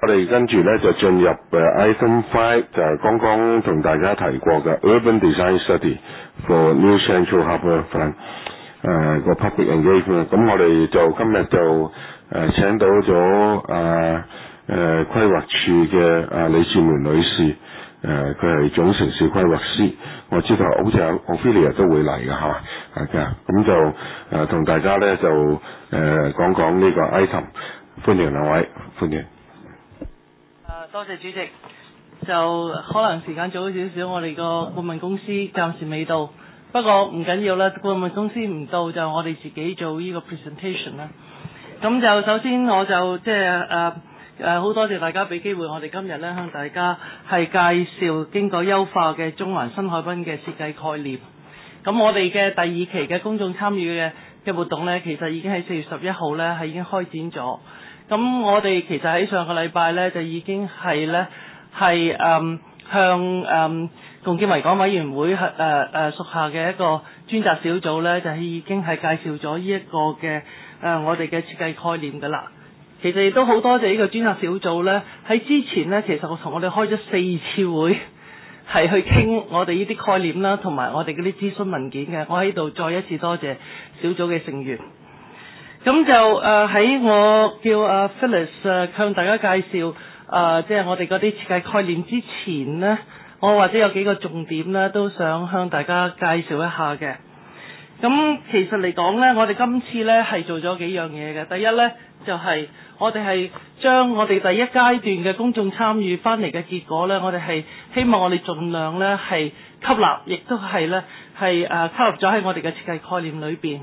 我哋跟住咧就進入item 5，就係剛剛同大家提過嘅 Urban Design Study for New Central Harbour Front 個 public engagement。咁我哋就今日就請到咗規劃處嘅李志梅女士，佢係總城市規劃師。我知道好似Ophelia 都會嚟㗎嚇，咁就同大家咧就講講呢個 item。歡迎兩位，歡迎。 多謝主席。就可能時間早少少，我哋個顧問公司暫時未到，不過唔緊要啦。顧問公司唔到就我哋自己做呢個 presentation 啦。咁就首先我就即係好多謝大家俾機會我哋今日咧向大家係介紹經過優化嘅中環新海濱嘅設計概念。咁我哋嘅第二期嘅公眾參與嘅活動咧，其實已經喺4月11號咧係已經開展咗。咁我哋其實喺上個禮拜咧就已經係咧係向共建維港委員會屬下嘅一個專責小組咧，就係已經係介紹咗呢一個嘅我哋嘅設計概念㗎啦。其實亦都好多謝呢個專責小組咧，喺之前咧其實我同我哋開咗4次會，係去傾我哋呢啲概念啦，同埋我哋嗰啲諮詢文件嘅。我喺度再一次多謝小組嘅成員。咁就喺我叫Phyllis 向大家介紹即係我哋嗰啲設計概念之前呢，我或者有幾個重點呢都想向大家介紹一下嘅。咁其實嚟講呢，我哋今次呢係做咗幾樣嘢嘅。第一呢，就係我哋係將我哋第一階段嘅公眾參與翻嚟嘅結果呢，我哋係希望我哋盡量呢係吸納，亦都係呢係吸納咗喺我哋嘅設計概念裏邊。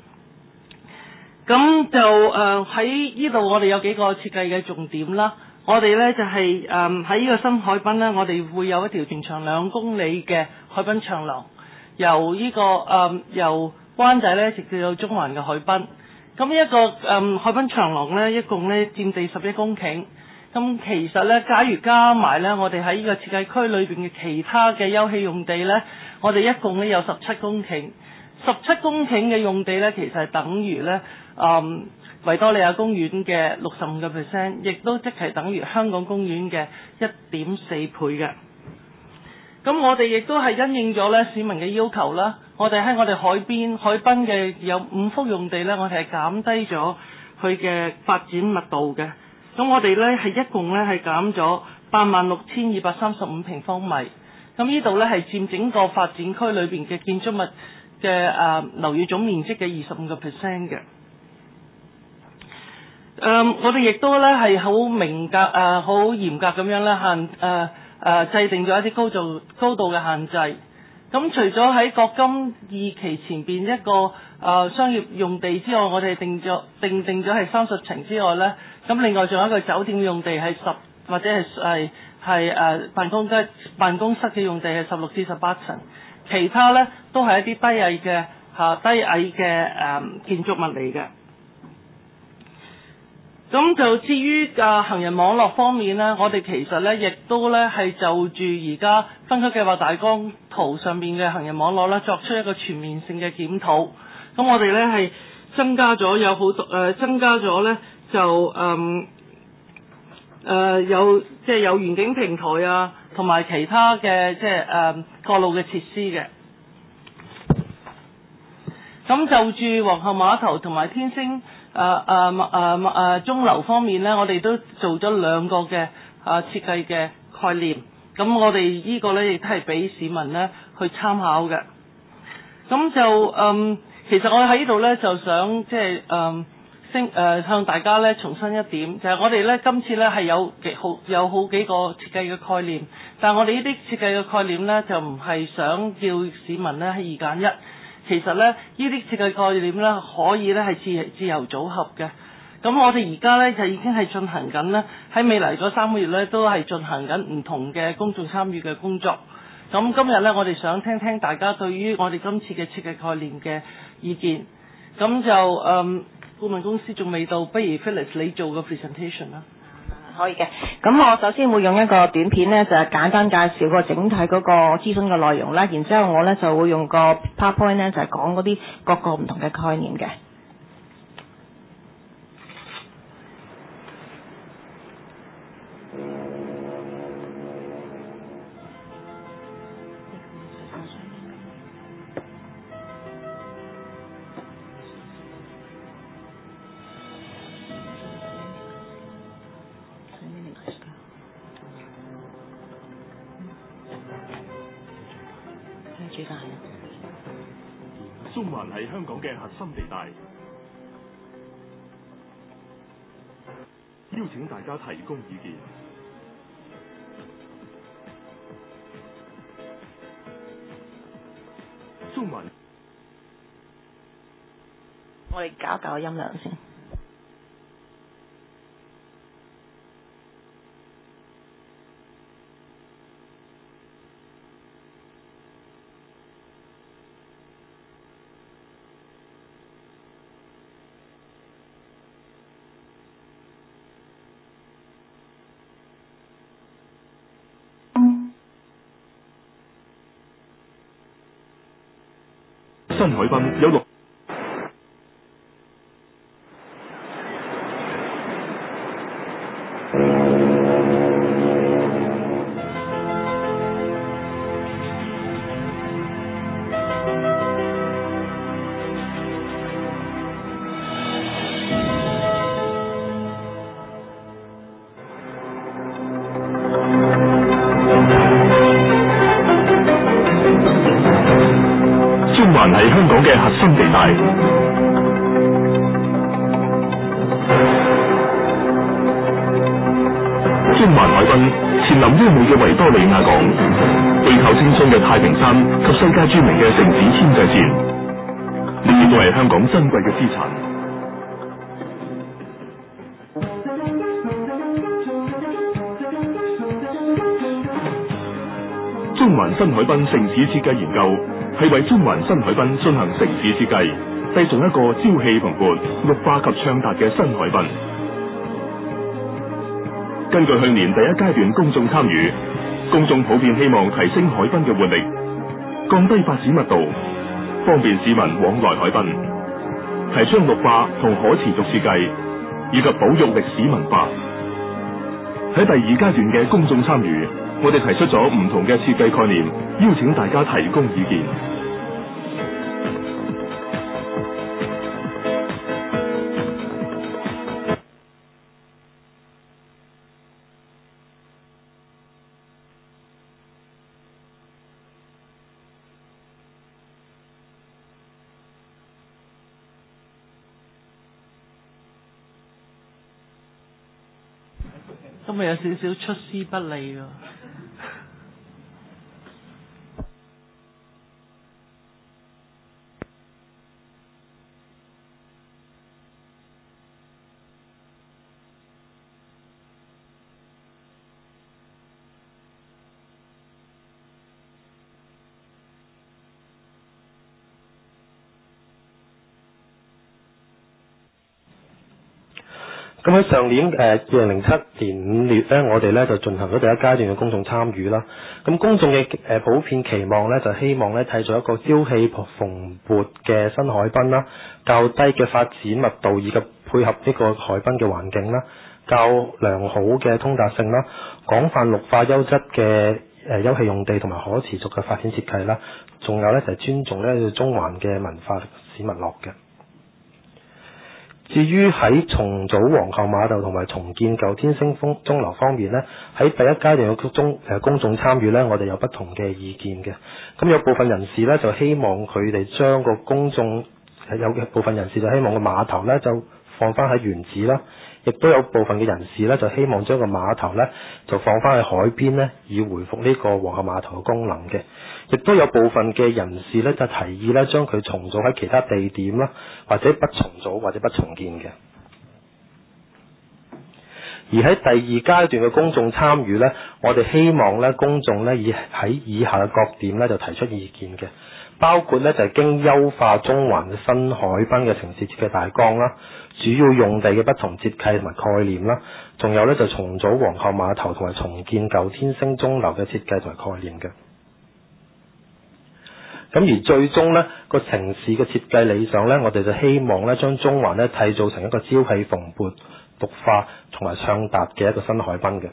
咁就喺呢度我哋有幾個設計嘅重點啦。我哋呢就係喺呢個新海濱呢，我哋會有一條全長2公里嘅海濱長廊，由呢個由灣仔呢直至到中環嘅海濱。咁一個海濱長廊呢，一共呢佔地11公頃。咁其實呢，假如加埋呢，我哋喺呢個設計區裏邊嘅其他嘅休憩用地呢，我哋一共呢有17公頃。17公頃嘅用地呢，其實係等於呢維多利亞公園嘅65%，亦都即係等於香港公園嘅1.4倍嘅。咁我哋亦都係因應咗呢市民嘅要求啦。我哋喺我哋海濱嘅有5幅用地呢，我哋係減低咗佢嘅發展密度嘅。咁我哋呢係一共呢係減咗86,235平方米。咁呢度呢係佔整個發展區裏邊嘅建築物嘅樓宇總面積嘅25% 嘅。我哋亦都咧係好好嚴格咁樣咧制定咗一啲高度嘅限制。咁除咗喺國金2期前邊一個商業用地之外，我哋定咗係30層之外咧，咁另外仲有一個酒店用地係10或者係辦公室嘅用地係16至18層，其他咧都係一啲低矮嘅建築物嚟嘅。咁就至於行人網絡方面呢，我哋其實呢亦都呢係就住而家分區計劃大綱圖上面嘅行人網絡呢作出一個全面性嘅檢討。咁我哋呢係增加咗呢就有園景平台啊，同埋其他嘅過路嘅設施嘅。咁就住皇后碼頭同埋天星鐘樓方面呢，我哋都做咗2個嘅設計嘅概念。咁我哋呢個呢亦都係俾市民呢去參考嘅。咁就其實我喺呢度呢就想向大家呢重申一點，就係我哋呢今次呢係有好幾個設計嘅概念，但係我哋呢啲設計嘅概念呢就唔係想叫市民呢係2揀1。其實呢啲設計概念呢可以呢係自由組合嘅。咁我哋而家呢就已經係進行緊呢，喺未來嗰3個月呢都係進行緊唔同嘅公眾參與嘅工作。咁今日呢，我哋想聽聽大家對於我哋今次嘅設計概念嘅意見。咁就顧問公司仲未到，不如 Phyllis 你做個 presentation 啦。 可以嘅，咁我首先會用一個短片呢，就係簡單介紹個整體嗰個諮詢嘅內容啦，然之後我呢就會用個 PowerPoint 呢，就係講嗰啲各個唔同嘅概念嘅。 煮飯。 中環係香港嘅核心地帶，邀請大家提供意見。中環， 我哋搞一搞音量先。 新海濱有6。中環係香港嘅核心地帶，中環海濱前臨優美嘅維多利亞港，背靠青春嘅太平山及世界著名嘅城市牽制線，呢啲都係香港珍貴嘅資產。中環新海濱城市設計研究係為中環新海濱進行城市設計，製造一個朝氣蓬勃、綠化及暢達嘅新海濱。根據去年第一階段公眾參與，公眾普遍希望提升海濱嘅活力，降低發展密度，方便市民往來海濱，提倡綠化同可持續設計，以及保育歷史文化。喺第二階段嘅公眾參與，我哋提出咗唔同嘅設計概念，邀請大家提供意見。 今日有少少出師不利喎。 咁喺上年2007年5月咧，我哋咧就進行咗第一階段嘅公眾參與啦。咁公眾嘅普遍期望咧，就希望咧締造一個朝氣蓬勃嘅新海濱啦，較低嘅發展密度以及配合呢個海濱嘅環境啦，較良好嘅通達性啦，廣泛綠化優質嘅休憩用地同埋可持續嘅發展設計啦，仲有咧就係尊重咧中環嘅文化市民樂嘅。至於喺重組皇后碼頭同埋重建舊天星鐘樓方面呢，喺第一階段嘅公眾參與呢，我哋有不同嘅意見嘅。咁有部分人士呢，就希望佢哋將個有部分人士就希望個碼頭呢就放翻喺原址啦，亦都有部分嘅人士呢，就希望將個碼頭呢就放翻去海邊呢，以回復呢個皇后碼頭嘅功能嘅。亦都有部分嘅人士咧，就提議咧將佢重組喺其他地點啦，或者不重組或者不重建嘅。而喺第二階段嘅公眾參與咧，我哋希望咧公眾咧喺以下嘅各點咧就提出意見嘅，包括咧就係經優化中環嘅新海濱嘅城市設計大綱啦，主要用地嘅不同設計同埋概念啦，仲有咧就重組皇后碼頭同埋重建舊天星鐘樓嘅設計同埋概念嘅。咁而最終呢個城市嘅設計理想呢，我哋就希望呢將中環呢締造成一個朝氣蓬勃、綠化同埋暢達嘅一個新海濱嘅。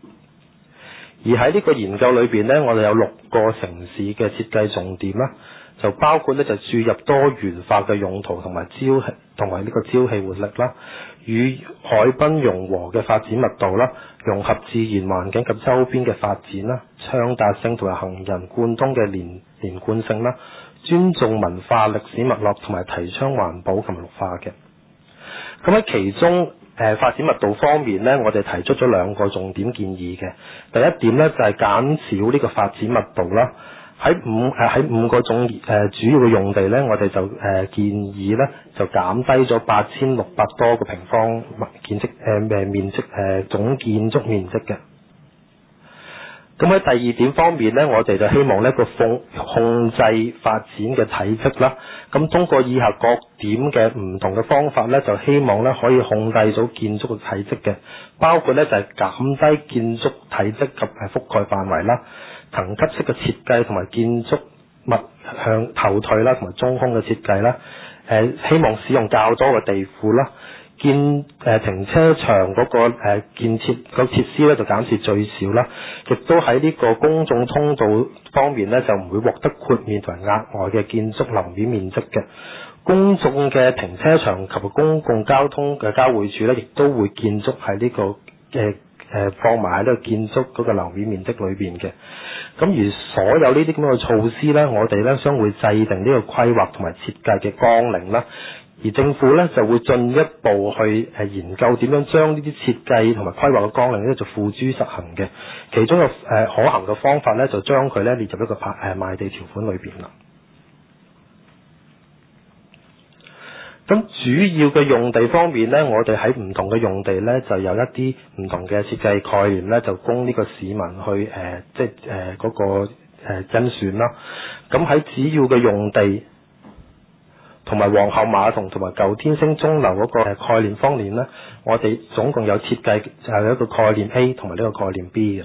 而喺呢個研究裏邊呢，我哋有6個城市嘅設計重點啦， 就包括咧就注入多元化嘅用途同埋呢個朝氣活力啦，與海濱融合嘅發展密度啦，融合自然環境及周邊嘅發展啦，暢達性同埋行人貫通嘅連貫性啦，尊重文化歷史脈絡同埋提倡環保同埋綠化嘅。咁喺其中發展密度方面呢，我哋提出咗2個重點建議嘅。第一點呢，就係減少呢個發展密度啦。喺5個主要嘅用地呢，我哋就建議呢，就減低咗8600多個平方面積總建築面積嘅。咁喺第二點方面呢，我哋就希望呢個控制發展嘅體積啦。咁通過以下各點嘅唔同嘅方法呢，就希望呢可以控制到建築嘅體積嘅，包括呢就係減低建築體積及覆蓋範圍啦，層級式嘅設計同埋建築物向後退啦，同埋中空嘅設計啦。希望使用較多嘅地庫啦。停車場嗰個建設個設施咧就減至最少啦，亦都喺呢個公眾通道方面咧就唔會獲得豁免同埋額外嘅建築樓面面積嘅。公眾嘅停車場及公共交通嘅交匯處咧，亦都會建築喺呢個放埋喺呢個建築嗰個樓面面積裏邊嘅。咁而所有呢啲咁嘅措施咧，我哋咧將會制定呢個規劃同埋設計嘅綱領啦。而政府咧就會進一步去研究點樣將呢啲設計同埋規劃嘅綱領咧就付諸實行嘅。其中嘅可行嘅方法咧就將佢咧列入一個賣地條款裏邊啦。咁主要嘅用地方面咧，我哋喺唔同嘅用地咧就有一啲唔同嘅設計概念咧，就供呢個市民去嗰個甄選啦。咁喺主要嘅用地同埋皇后碼頭同埋舊天星鐘樓嗰個概念方面呢，我哋總共有設計就係一個概念 A 同埋呢個概念 B 嘅。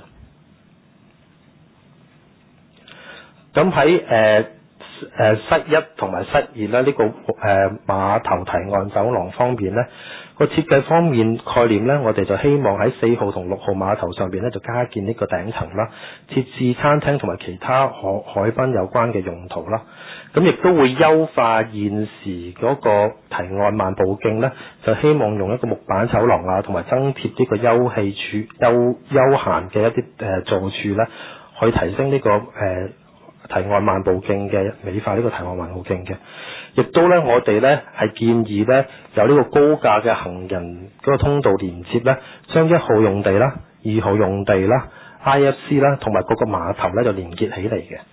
咁喺室一同埋室二咧呢個碼頭堤岸走廊方面呢，個設計方面概念呢，我哋就希望喺4號同6號碼頭上邊呢，就加建呢個頂層啦，設置餐廳同埋其他海濱有關嘅用途啦。咁亦都會優化現時嗰個堤岸漫步徑呢，就希望用一個木板走廊啊，同埋增貼呢個休閒嘅一啲座柱呢，去提升呢個堤岸漫步徑嘅美化呢個堤岸漫步徑嘅。亦都呢，我哋呢係建議呢，有呢個高架嘅行人嗰個通道連接呢，將1號用地啦、2號用地啦、IFC 啦同埋各個碼頭呢就連結起嚟嘅。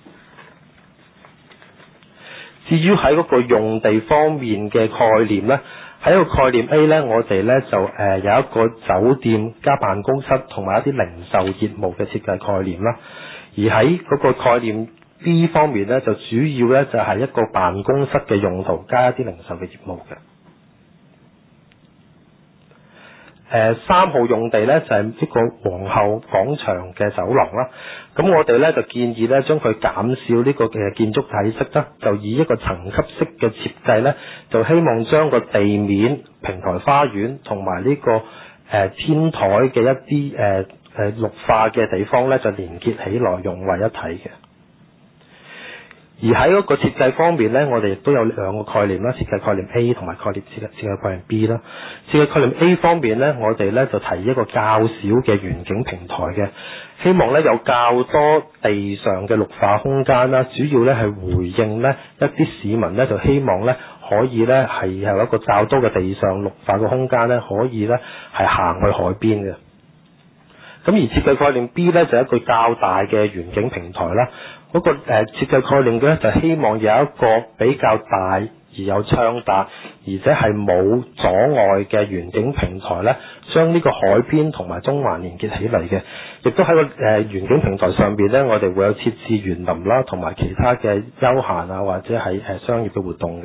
至於喺嗰個用地方面嘅概念呢，喺個概念 A 呢，我哋呢就有一個酒店加辦公室同埋一啲零售業務嘅設計概念啦。而喺嗰個概念 B 方面呢，就主要呢就係一個辦公室嘅用途加一啲零售嘅業務嘅。3號用地呢，就係呢個皇后廣場嘅走廊啦。咁我哋呢就建議呢將佢減少呢個嘅建築體積啦，就以一個層級式嘅設計呢，就希望將個地面、平台花園同埋呢個天台嘅一啲綠化嘅地方呢，就連結起來融為一體嘅。而喺嗰個設計方面呢，我哋亦都有2個概念啦，設計概念 A 同埋設計概念 B 啦。設計概念 A 方面呢，我哋呢就提一個較小嘅園景平台嘅，希望呢有較多地上嘅綠化空間啦，主要呢係回應呢一啲市民呢就希望呢可以呢係有一個較多嘅地上綠化嘅空間呢，可以呢係行去海邊嘅。咁而設計概念 B 呢，就係一個較大嘅園景平台啦。嗰個設計概念嘅咧，就希望有一個比較大而有暢達，而且係冇阻礙嘅園景平台咧，將呢個海邊同埋中環連結起嚟嘅。亦都喺個園景平台上邊咧，我哋會有設置園林啦，同埋其他嘅休閒啊或者係商業嘅活動嘅。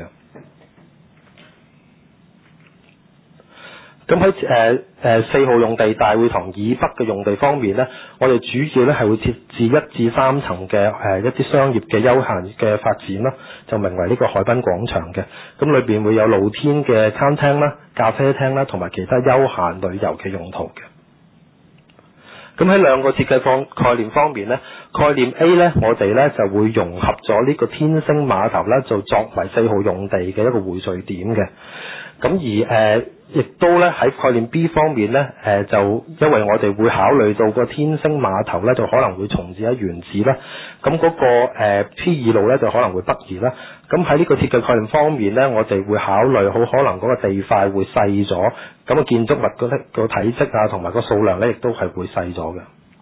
咁喺4號用地大會堂以北嘅用地方面呢，我哋主要咧係會設置1至3層嘅一啲商業嘅休閒嘅發展啦，就名為呢個海濱廣場嘅。咁裏邊會有露天嘅餐廳啦、咖啡廳啦，同埋其他休閒旅遊嘅用途嘅。 咁喺兩個設計概念方面呢，概念 A 呢，我哋呢就會融合咗呢個天星碼頭呢，就作為4號用地嘅一個匯聚點嘅。咁而亦都咧喺概念 B 方面咧，就因為我哋會考慮到個天星碼頭咧，就可能會重置喺原址啦。咁嗰個P2路咧就可能會北移啦。咁喺呢個設計概念方面咧，我哋會考慮好可能嗰個地塊會細咗，咁個建築物個體積啊同埋個數量咧，亦都係會細咗嘅。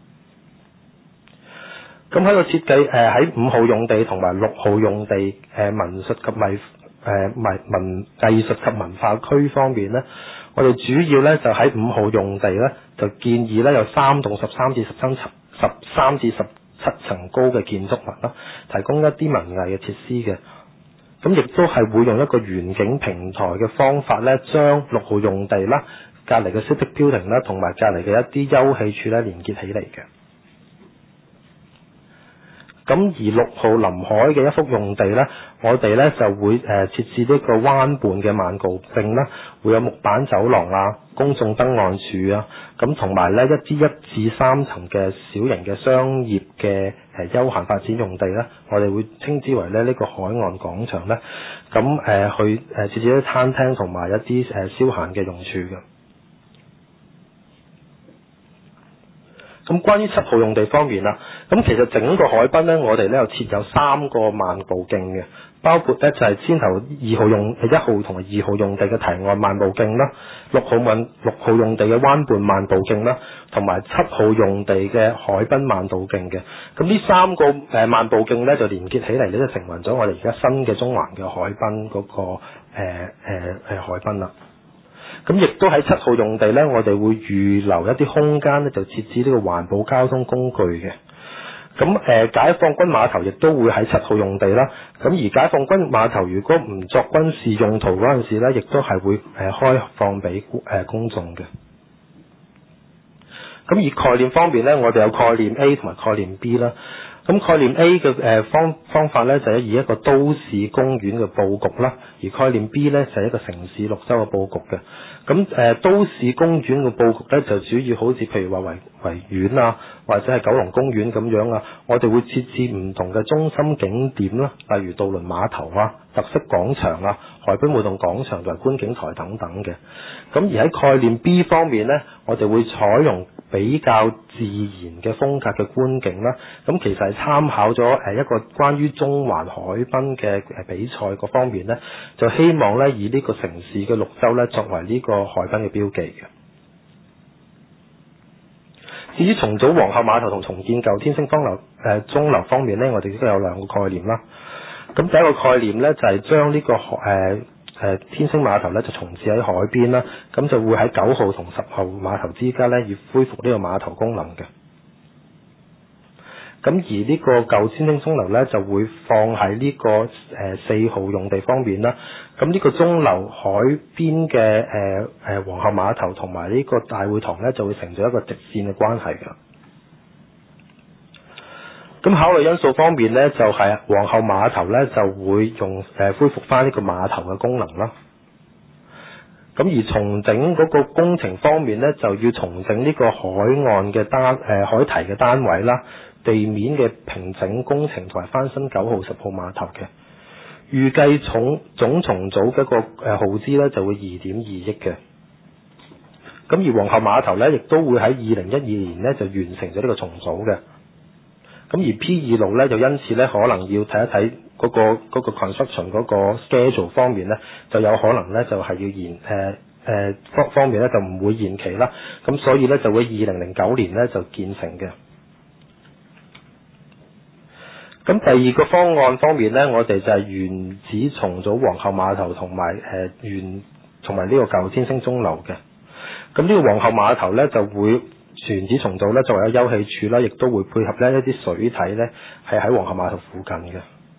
咁喺個設計喺5號用地同埋6號用地文術及藝術及文化區方面咧，我哋主要咧就喺5號用地咧，就建議咧有3棟13至17層高嘅建築物啦，提供一啲文藝嘅設施嘅。咁亦都係會用一個園景平台嘅方法咧，將6號用地啦、隔離嘅 Civic Building 啦，同埋隔離嘅一啲休憩處咧連結起嚟嘅。咁而6號臨海嘅一幅用地呢，我哋呢就會設置呢個灣畔嘅慢步徑啦，會有木板走廊啊、公眾燈案處啊，咁同埋呢一啲1至3層嘅小型嘅商業嘅休閒發展用地呢，我哋會稱之為呢個海岸廣場呢，咁去設置啲餐廳同埋一啲消閒嘅用處嘅。咁關於7號用地方面啦，咁其實整個海濱呢，我哋呢又設有3個慢步徑嘅，包括呢就係先頭1號同埋2號用地嘅堤岸慢步徑啦，6號用地嘅灣畔慢步徑啦，同埋7號用地嘅海濱慢步徑嘅。咁呢3個慢步徑呢，就連結起嚟呢，就成為咗我哋而家新嘅中環嘅海濱嗰個海濱啦。咁亦都喺7號用地呢，我哋會預留一啲空間呢，就設置呢個環保交通工具嘅。咁解放軍碼頭亦都會喺7號用地啦。咁而解放軍碼頭如果唔作軍事用途嗰陣時呢，亦都係會開放俾公眾嘅。咁而概念方面呢，我哋有概念 A 同埋概念 B 啦。咁概念 A 嘅方法呢，就係以一個都市公園嘅佈局啦，而概念 B 呢，就係一個城市綠洲嘅佈局嘅。咁都市公園嘅佈局呢，就主要好似譬如話維園啊，或者係九龍公園咁樣啊，我哋會設置唔同嘅中心景點啦，例如渡輪碼頭啊、特色廣場啊、海濱活動廣場同埋觀景台等等嘅。咁而喺概念 B 方面呢，我哋會採用比較自然嘅風格嘅觀景啦。咁其實係參考咗一個關於中環海濱嘅比賽嗰方面呢，就希望呢以呢個城市嘅綠洲呢作為呢個海濱嘅標記嘅。至於重組皇后碼頭同重建舊天星鐘樓方面呢，我哋亦都有2個概念啦。咁第一個概念呢，就係將呢個天星碼頭呢就重置喺海邊啦，咁就會喺9號同10號碼頭之間呢，要恢復呢個碼頭功能嘅。咁而呢個舊天星鐘樓呢，就會放喺呢個4號用地方面啦。咁呢個鐘樓海邊嘅皇后碼頭同埋呢個大會堂呢，就會成咗一個直線嘅關係㗎。咁考慮因素方面呢，就係皇后碼頭呢，就會恢復翻呢個碼頭嘅功能啦。咁而重整嗰個工程方面呢，就要重整呢個海岸嘅海堤嘅單位啦，地面嘅平整工程同埋翻新9號、10號碼頭嘅。預計總重組嘅一個耗資呢，就會2.2億嘅。咁而皇后碼頭呢，亦都會喺2012年呢，就完成咗呢個重組嘅。咁而 P2 路呢，就因此呢，可能要睇一睇嗰個 construction 嗰個 schedule 方面呢，就有可能呢，就係要方面呢，就唔會延期啦。咁所以呢，就會2009年呢，就建成嘅。咁第2個方案方面呢，我哋就係原址重組皇后碼頭同埋呢個舊天星鐘樓嘅。咁呢個皇后碼頭呢，就會原址重組呢，作為一個休憩處啦，亦都會配合呢一啲水體呢，係喺皇后碼頭附近嘅。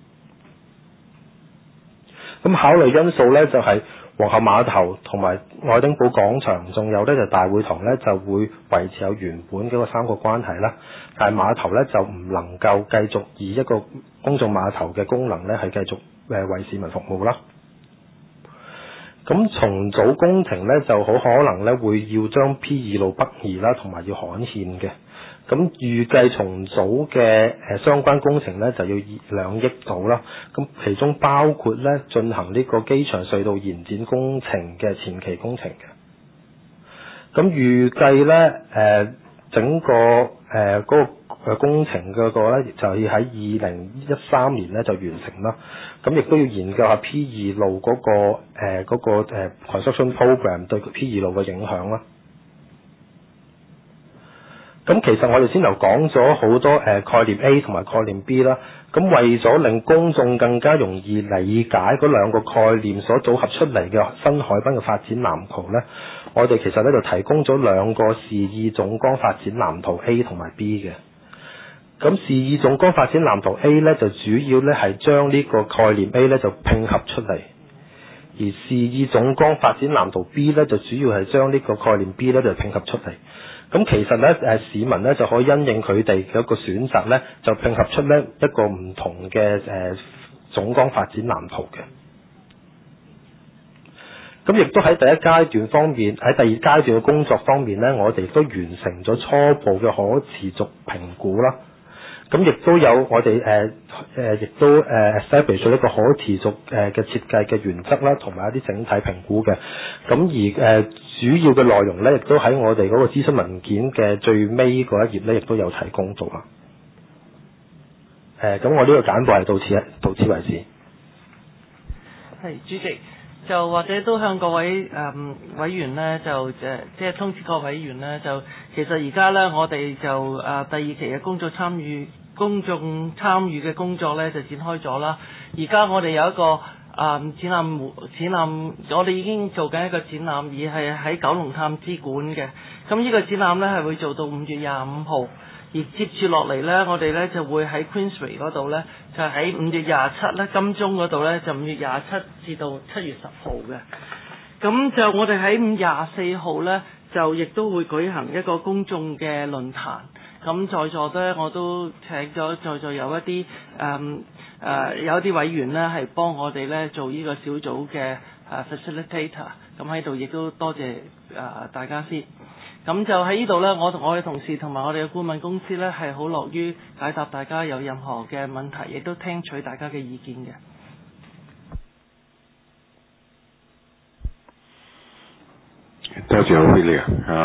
咁考慮因素呢，就係皇后碼頭同埋愛丁堡廣場，仲有呢就大會堂呢，就會維持有原本嗰個3個關係啦。但係碼頭呢，就唔能夠繼續以一個公眾碼頭嘅功能呢，係繼續為市民服務啦。 咁重組工程咧就好可能咧會要將 P2 路北移啦，同埋要刊憲嘅。咁預計重組嘅相關工程咧就要2億度啦。咁其中包括咧進行呢個機場隧道延展工程嘅前期工程嘅。咁預計咧整個嗰個工程嗰個咧就要喺2013年咧就完成啦。咁亦都要研究下 P2 路嗰個construction program 對 P2 路嘅影響啦。咁其實我哋先頭講咗好多概念 A 同埋概念 B 啦。咁為咗令公眾更加容易理解嗰兩個概念所組合出嚟嘅新海濱嘅發展藍圖咧，我哋其實咧就提供咗兩個示意總綱發展藍圖 A 同埋 B 嘅。咁示意總綱發展藍圖 A 咧就主要咧係將呢個概念 A 咧就拼合出嚟，而示意總綱發展藍圖 B 咧就主要係將呢個概念 B 咧就拼合出嚟。咁其實咧市民咧就可以因應佢哋嘅一個選擇咧，就拼合出咧一個唔同嘅總綱發展藍圖嘅。咁亦都喺第一階段方面，喺第二階段嘅工作方面咧，我哋都完成咗初步嘅可持續評估啦。咁亦都有我哋亦都establish 咗一個可持續嘅設計嘅原則啦，同埋一啲整體評估嘅。咁而主要嘅內容咧，亦都喺我哋嗰個諮詢文件嘅最尾嗰一頁咧，亦都有提供到啦。咁我呢個簡報係到此為止。 係主席，就或者都向各位委員咧，就即係通知各位委員咧，就其實而家咧我哋就第二期嘅公眾參與嘅工作咧就展開咗啦。而家我哋有一個展覽，我哋已經做緊一個展覽，而係喺九龍探知館嘅。咁呢個展覽咧係會做到5月25號，而接住落嚟咧，我哋咧就會喺 Queensway 嗰度咧，就喺5月27咧，金鐘嗰度咧就5月27至到7月10號嘅。咁就我哋喺5月24號咧，就亦都會舉行一個公眾嘅論壇。咁在座咧，我都請咗在座有一啲有啲委員咧，係幫我哋咧做呢個小組嘅facilitator。咁喺度亦都多謝大家先。咁就喺呢度咧，我同我嘅同事同埋我哋嘅顧問公司咧，係好樂於解答大家有任何嘅問題，亦都聽取大家嘅意見嘅。 多謝我 Ophelia。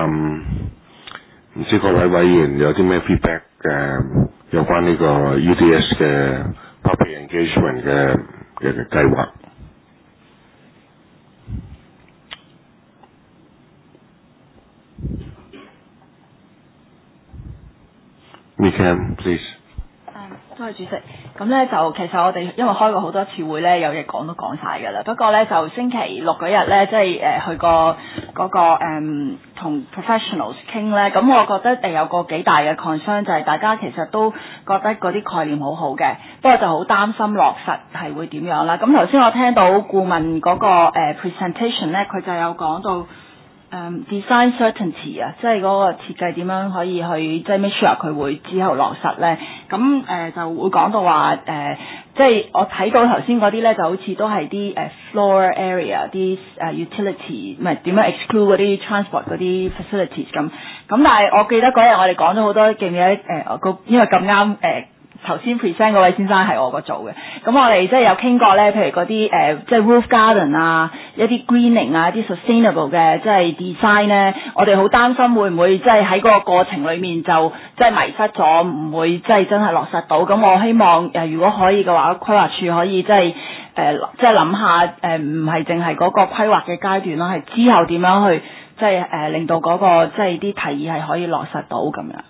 唔知各位委員有啲咩 feedback 有關呢個 UDS 嘅 public engagement 嘅計劃。Mikan, please。 多謝主席。咁咧就其實我哋因為開過好多次會咧，有嘢講都講晒㗎啦。不過咧就星期六嗰日咧，即係去過嗰個同 professionals 傾咧，咁我覺得有個幾大嘅 concern 就係大家其實都覺得嗰啲概念好好嘅，不過就好擔心落實係會點樣啦。咁頭先我聽到顧問嗰個presentation 咧，佢就有講到design certainty 啊，即係嗰個設計點樣可以去即係 make sure 佢會之後落實咧。咁就會講到話即係我睇到頭先嗰啲咧，就好似都係啲floor area 啲utility， 唔係點樣 exclude 嗰啲 transport 嗰啲 facilities 咁。咁但係我記得嗰日我哋講咗好多，記唔記得因為咁啱頭先 present 嗰位先生係我個組嘅，咁我哋即係有傾過咧，譬如嗰啲即係 roof garden 啊，一啲 greening 啊，一啲 sustainable 嘅即係 design 咧，我哋好擔心會唔會即係喺嗰個過程裡面就即係迷失咗，唔會即係真係落實到。咁我希望如果可以嘅話，規劃處可以即係即係諗下唔係淨係嗰個規劃嘅階段咯，係之後點樣去即係令到嗰個即係啲提議係可以落實到咁樣。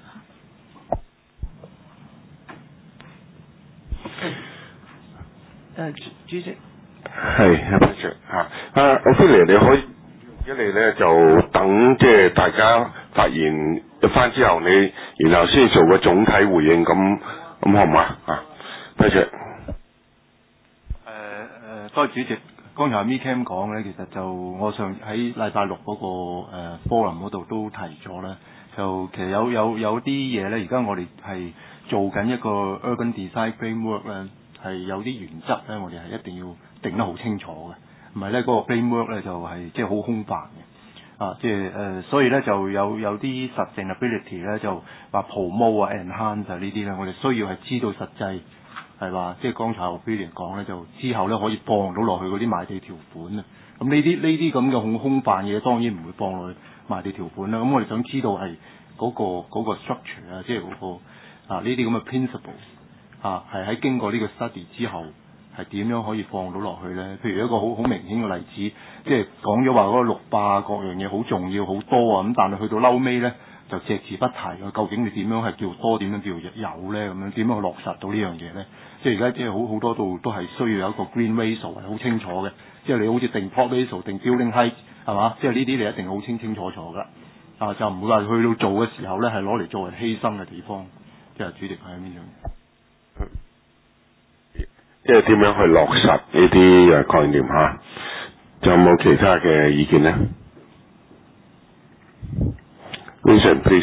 主席係，Patrick Ophelia，你可以一嚟咧就等即係大家發言一番之後，你然後先做個總體回應，咁好唔好啊？Patrick。 多謝主席。剛才阿 Mikan 講咧，其實就我喺禮拜六嗰個forum 嗰度都提咗咧，就其實有啲嘢咧，而家我哋係做緊一個 urban design framework 咧。係有啲原則咧，我哋係一定要定得好清楚嘅。 唔係咧嗰個 framework 咧就係即係好空泛嘅。所以咧就有啲 sustainability 咧就話 promote 啊 enhance 啊呢啲咧，我哋需要係知道實際係話，即係剛才我 Billy 講咧，就之後咧可以放到落去嗰啲賣地條款啊。咁呢啲咁嘅好空泛嘅嘢，當然唔會放落去賣地條款啦。咁我哋想知道係嗰個 structure 啊，即係嗰個呢啲咁嘅 principles 係喺經過呢個 study 之後。係點樣可以放到落去咧？譬如一個好明顯嘅例子，即係講咗話嗰個綠化各樣嘢好重要好多啊，咁但係去到嬲尾咧就隻字不提啊。究竟你點樣係叫多，點樣叫有咧？咁樣點樣去落實到呢樣嘢咧？即係而家即係好多度都係需要有一個 green ratio 係好清楚嘅，即係你好似定 plot ratio 定 building height 係嘛？即係呢啲你一定好清楚㗎，就唔會話去到做嘅時候咧係攞嚟作為犧牲嘅地方。即係主席係咁樣。 即係點樣去落實呢啲概念嚇？仲有冇其他嘅意見呢 Vincent please。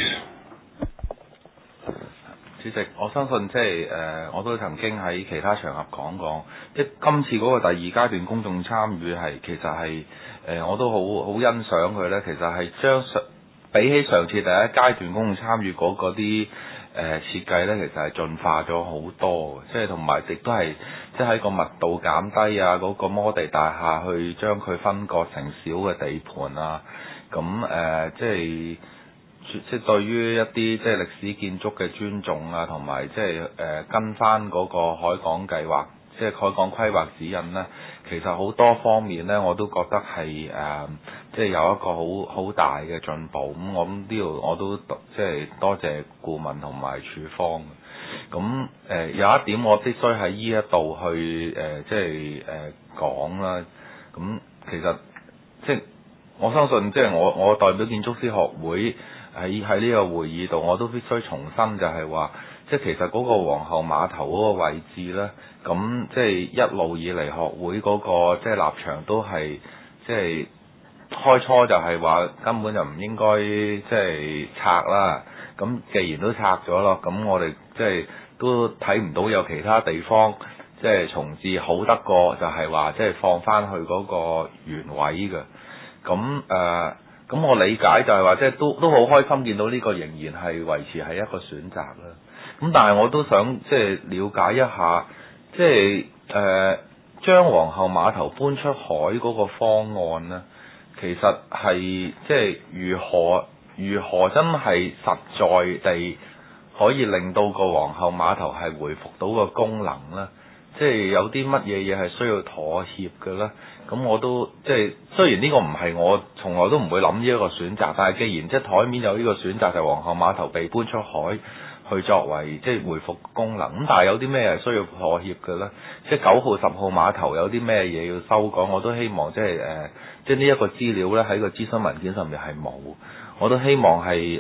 主席，我相信即係我都曾經喺其他場合講過，即係今次嗰個第二階段公眾參與係其實係我都好欣賞佢咧。其實係將比起上次第一階段公眾參與嗰啲設計咧，其實係進化咗好多嘅，即係同埋亦都係即係喺個密度減低啊，嗰個摩地大廈去將佢分割成小嘅地盤啊，咁即係對於一啲即係歷史建築嘅尊重啊，同埋即係跟翻嗰個海港計劃，即係海港規劃指引咧，其實好多方面咧，我都覺得係即係有一個好大嘅進步。咁我諗呢度我都即係多謝顧問同埋處方。咁有一點我必須喺呢一度去即係講啦。咁其實即係我相信即係我代表建築師學會喺呢個會議度，我都必須重申就係話，即係其實嗰個皇后碼頭嗰個位置咧，咁即係一路以嚟學會嗰個即係立場都係即係開初就係話根本就唔應該即係拆啦。咁既然都拆咗咯，咁我哋即係都睇唔到有其他地方即係重置好得過，就係話即係放翻去嗰個原位嘅。咁我理解就係話，即係都好開心見到呢個仍然係維持係一個選擇啦。咁但係我都想即係了解一下，即係將皇后碼頭搬出海嗰個方案呢，其實係即係如何真係實在地可以令到個皇后碼頭係回復到個功能呢？即係有啲乜嘢嘢係需要妥協嘅咧？咁我都即係雖然呢個唔係我從來都唔會諗呢一個選擇，但係既然即係台面有呢個選擇，就係皇后碼頭被搬出海去作為即係回復功能。咁但係有啲咩係需要妥協嘅咧？即係9號、10號碼頭有啲咩嘢要修改，我都希望即係呢一個資料咧喺個諮詢文件上面係冇。我都希望係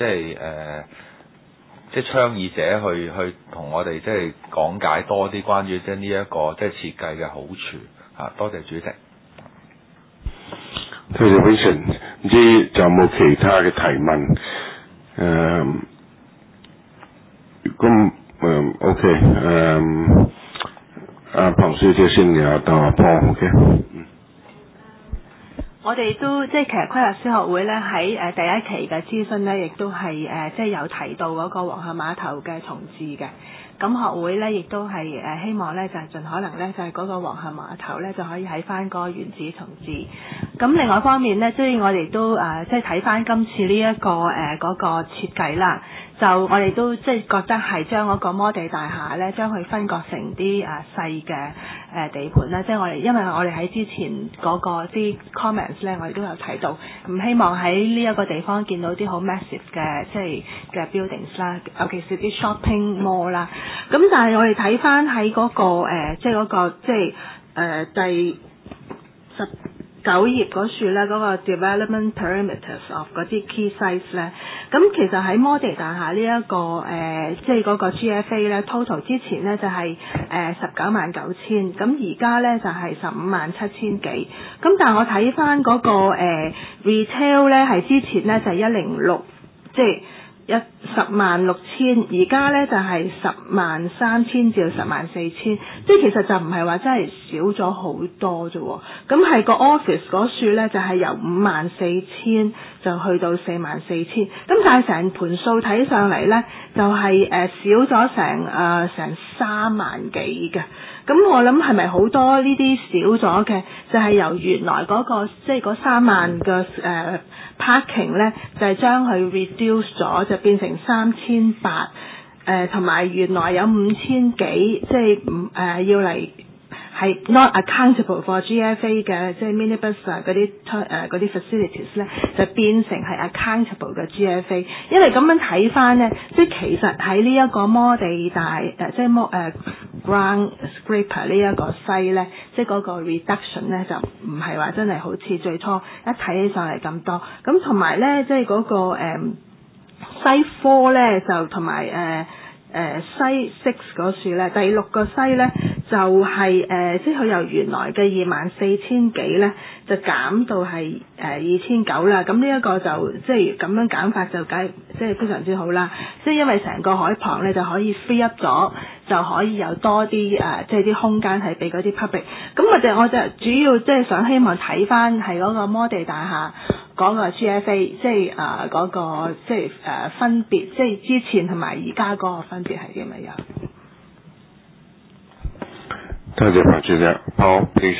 即係倡議者去同我哋即係講解多啲關於即係呢一個即係設計嘅好處嚇。多謝主席。 多謝 Vincent， 唔知仲有冇其他嘅提問？咁OK，阿彭小姐先，然後到阿 Paul，OK。 我哋都即係其實規劃師學會咧喺第一期嘅諮詢咧，亦都係即係有提到嗰個皇后碼頭嘅重置嘅。咁學會咧亦都係希望咧就係盡可能咧就係嗰個皇后碼頭咧就可以喺翻嗰個原址重置。咁另外一方面咧，即係我哋都即係睇翻今次呢一個嗰個設計啦。就我哋都即係覺得係將嗰個摩地大廈咧，將佢分割成啲細嘅地盤啦。即係因為我哋喺之前嗰個啲 comments 咧，我哋都有提到，唔希望喺呢一個地方見到啲好 massive 嘅即係嘅 buildings 啦，尤其是啲 shopping mall 啦。咁但係我哋睇翻喺嗰個即係嗰個即係第19頁嗰處咧，嗰個 development perimeters of 嗰啲 key sites 咧，咁其實喺摩地大廈呢一個即係嗰個 GFA 咧 total 之前咧就係199000，咁而家咧就係157,000幾，咁但係我睇翻嗰個retail 咧係之前咧就係106，即係 106000，而家咧就係103000至到104000，即係其實就唔係話真係少咗好多啫喎。咁係個 office 嗰處咧就係由54000就去到44000，咁但係成盤數睇上嚟咧就係少咗成3萬幾嘅。咁我諗係咪好多呢啲少咗嘅，就係由原來嗰個即係嗰3萬嘅parking 咧，就係將佢 reduce 咗，就變成3800，同埋原來有5000幾，即係要嚟係 not accountable for GFA 嘅，即係 minibus 嗰啲 facilities 咧，就變成係 accountable 嘅 GFA。因為咁樣睇翻咧，即係其實喺呢一個摩地大即係ground scraper 呢一個西咧，即係嗰個 reduction 咧就唔係話真係好似最初一睇起上嚟咁多。咁同埋咧，即係嗰個西4咧就同埋西6嗰處咧，第6個西咧就係即係佢由原來嘅24000幾咧，就減到係2900啦。咁呢一個就即係咁樣減法就即係非常之好啦。即係因為成個海旁咧就可以 free up 咗，就可以有多啲即係啲空間係俾嗰啲 public。咁我就主要即係想希望睇翻係嗰個摩地大廈嗰個 GFA， 即係嗰個即係分別，即係之前同埋而家嗰個分別係點樣？ 多謝白主席。Paul, please.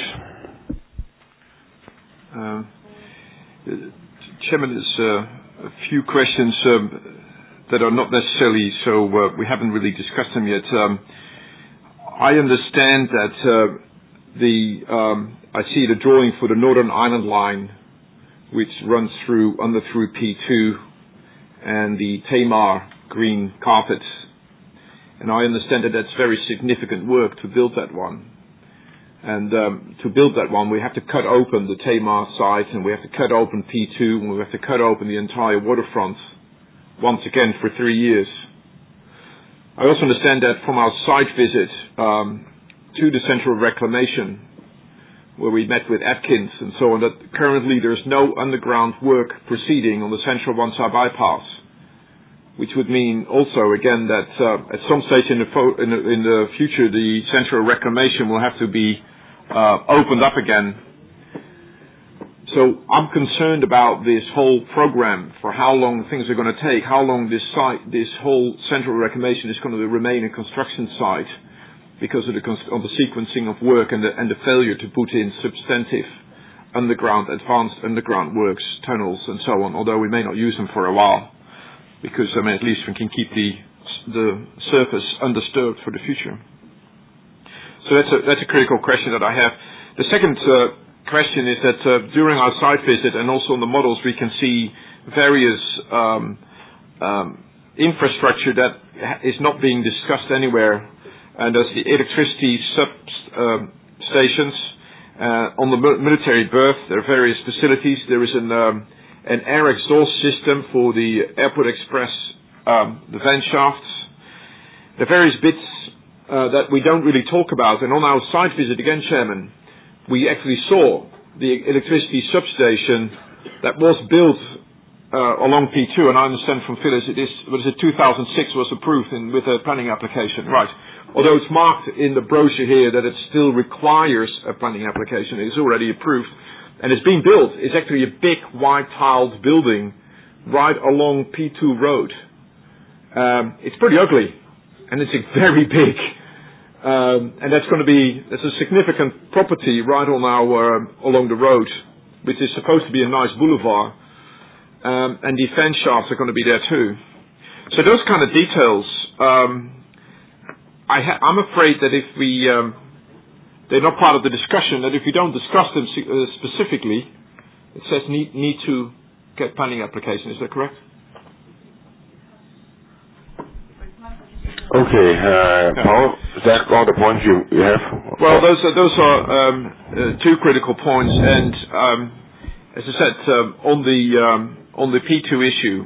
Chairman, there's a few questions that are not necessarily so we haven't really discussed them yet. I understand that I see the drawing for the Northern Ireland line, which runs through P2 and the Tamar green carpets. And I understand that that's very significant work to build that one. And to build that one, we have to cut open the Tamar site, and we have to cut open P2, and we have to cut open the entire waterfront once again for 3 years. I also understand that from our site visit to the Central Reclamation, where we met with Atkins and so on, that currently there's no underground work proceeding on the Central One-Side bypass, which would mean also again that at some stage in the future the Central Reclamation will have to be opened up again. So I'm concerned about this whole program, for how long things are going to take, how long this whole Central Reclamation is going to remain a construction site, because of the sequencing of work and the failure to put in substantive advanced underground works, tunnels and so on, although we may not use them for a while, because at least we can keep the surface undisturbed for the future. So that's a critical question that I have. The second question is that during our site visit and also in the models we can see various infrastructure that is not being discussed anywhere. And there's the electricity substations on the military berth. There are various facilities. There is an air exhaust system for the Airport Express, the vent shafts. There are various bits that we don't really talk about. And on our site visit, again, Chairman, we actually saw the electricity substation that was built along P2. And I understand from Phyllis, 2006 was approved with a planning application. Right. Although it's marked in the brochure here that it still requires a planning application, it's already approved. And it's being built. It's actually a big white-tiled building right along P2 Road. It's pretty ugly, and it's very big. And that's a significant property right on along the road, which is supposed to be a nice boulevard. And the fence shafts are going to be there too. So those kind of details, I'm afraid that if they're not part of the discussion, that if we don't discuss them specifically, it says need to get planning application. Is that correct? Okay, Paul, is that all the points you have? Well, those are two critical points, and as I said, on the P2 issue,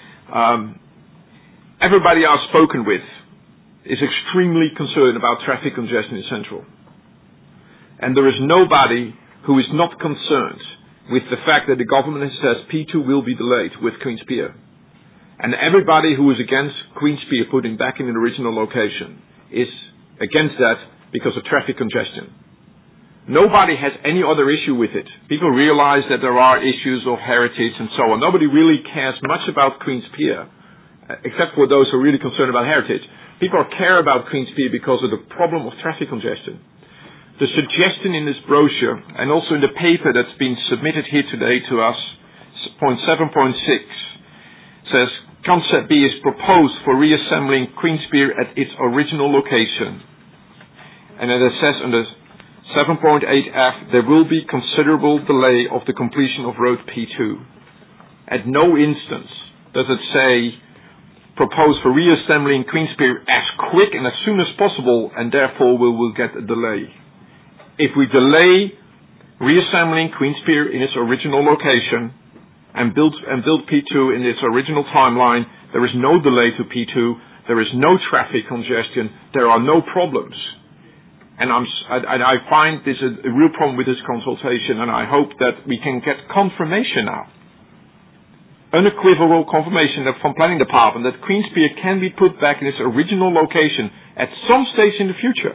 everybody I've spoken with is extremely concerned about traffic congestion in Central. And there is nobody who is not concerned with the fact that the government says P2 will be delayed with Queen's Pier. And everybody who is against Queen's Pier putting back in the original location is against that because of traffic congestion. Nobody has any other issue with it. People realize that there are issues of heritage and so on. Nobody really cares much about Queen's Pier, except for those who are really concerned about heritage. People care about Queen's Pier because of the problem of traffic congestion. The suggestion in this brochure, and also in the paper that's been submitted here today to us, point 7.6, says concept B is proposed for reassembling Queen's Pier at its original location. And then it says under 7.8F, there will be considerable delay of the completion of Road P2. At no instance does it say propose for reassembling Queen's Pier as quick and as soon as possible, and therefore we will get a delay. If we delay reassembling Queen's Pier in its original location and build P2 in its original timeline, there is no delay to P2, there is no traffic congestion, there are no problems. And I find this a real problem with this consultation, and I hope that we can get confirmation now. Unequivocal confirmation from Planning Department that Queen's Pier can be put back in its original location at some stage in the future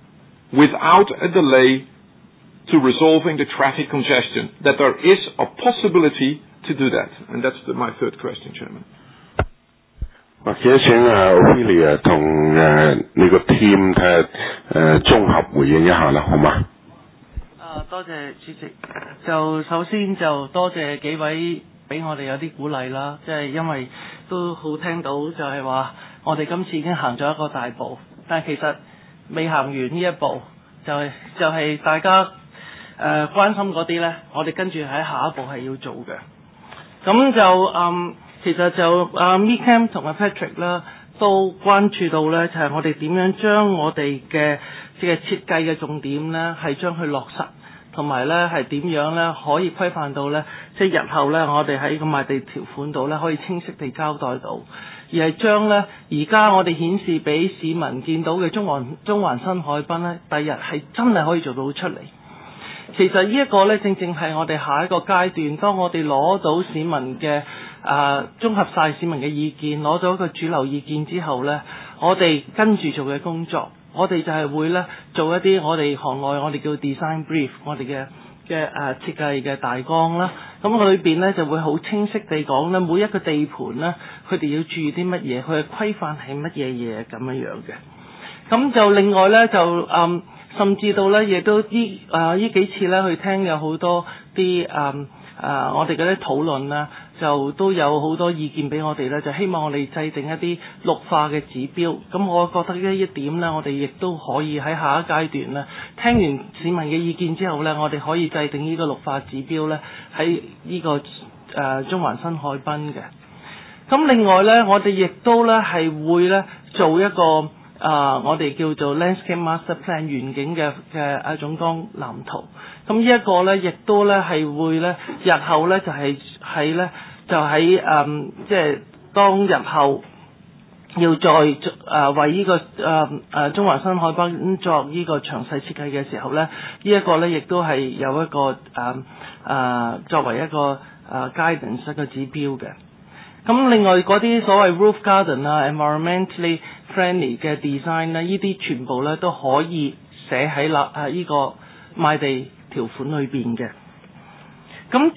without a delay to resolving the traffic congestion, that there is a possibility to do that. And that's my third question, Chairman. 或者請Ophelia 同你個 team 綜合回應一下啦，好嗎？ 多謝主席。就首先就多謝幾位俾我哋有啲鼓勵啦，即係因為都好聽到就係話我哋今次已經行咗一個大步，但係其實未行完呢一步，就係大家關心嗰啲呢，我哋跟住喺下一步係要做嘅。咁就其實就Micam 同阿 Patrick 啦，都關注到呢，就係我哋點樣將我哋嘅設計嘅重點呢，係將佢落實，同埋呢係點樣呢可以規範到呢，即係日後呢，我哋喺個賣地條款度呢，可以清晰地交代到，而係將呢而家我哋顯示俾市民見到嘅中環新海濱呢，第日係真係可以做到出嚟。其實呢一個呢，正正係我哋下一個階段，當我哋攞到市民嘅綜合晒市民嘅意見，攞咗一個主流意見之後呢，我哋跟住做嘅工作，我哋就係會呢做一啲我哋行內我哋叫 design brief， 我哋嘅設計嘅大綱啦。咁佢裏邊呢就會好清晰地講呢每一個地盤呢，佢哋要注意啲乜嘢，佢嘅規範係乜嘢嘢咁樣嘅。咁就另外呢，就甚至到呢亦都呢幾次呢去聽有好多啲我哋嗰啲討論啦，就都有好多意見俾我哋呢，就希望我哋制定一啲綠化嘅指標。咁我覺得呢一點呢，我哋亦都可以喺下一階段呢，聽完市民嘅意見之後呢，我哋可以制定呢個綠化指標呢，喺呢個中環新海濱嘅。咁另外呢，我哋亦都呢係會呢做一個我哋叫做 Landscape Master Plan 園景嘅總綱藍圖。咁呢一個呢，亦都呢係會呢，日後呢就係喺即係當日後要再為呢個中環新海濱作呢個詳細設計嘅時候呢，呢一個呢亦都係有一個作為一個guidance 一個指標嘅。咁另外嗰啲所謂 roof garden 啊 environmentally friendly 嘅 design 呢，呢啲全部呢都可以寫喺呢個賣地條款裏邊嘅。咁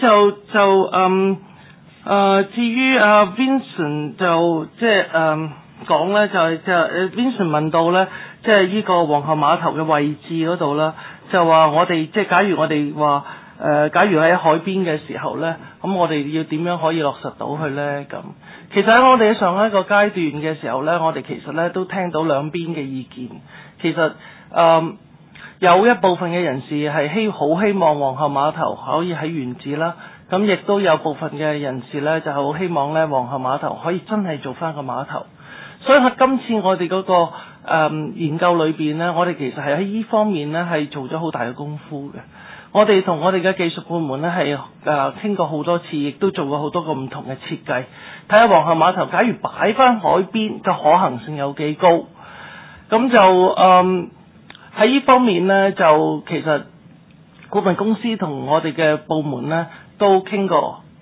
至於Vincent 就即係講呢，就Vincent 問到呢，即係呢個皇后碼頭嘅位置嗰度啦，就話我哋即係假如我哋話假如喺海邊嘅時候呢，咁我哋要點樣可以落實到佢呢？咁其實喺我哋上一個階段嘅時候呢，我哋其實呢都聽到兩邊嘅意見。其實有一部分嘅人士係好希望皇后碼頭可以喺原址啦，咁亦都有部分嘅人士呢就好希望呢皇后碼頭可以真係做翻個碼頭。所以喺今次我哋嗰個研究裏邊呢，我哋其實係喺呢方面呢係做咗好大嘅功夫嘅。我哋同我哋嘅技術部門呢係傾過好多次，亦都做過好多個唔同嘅設計，睇下皇后碼頭假如擺翻海邊嘅可行性有幾高。咁就喺呢方面呢，就其實顧問公司同我哋嘅部門呢都傾過，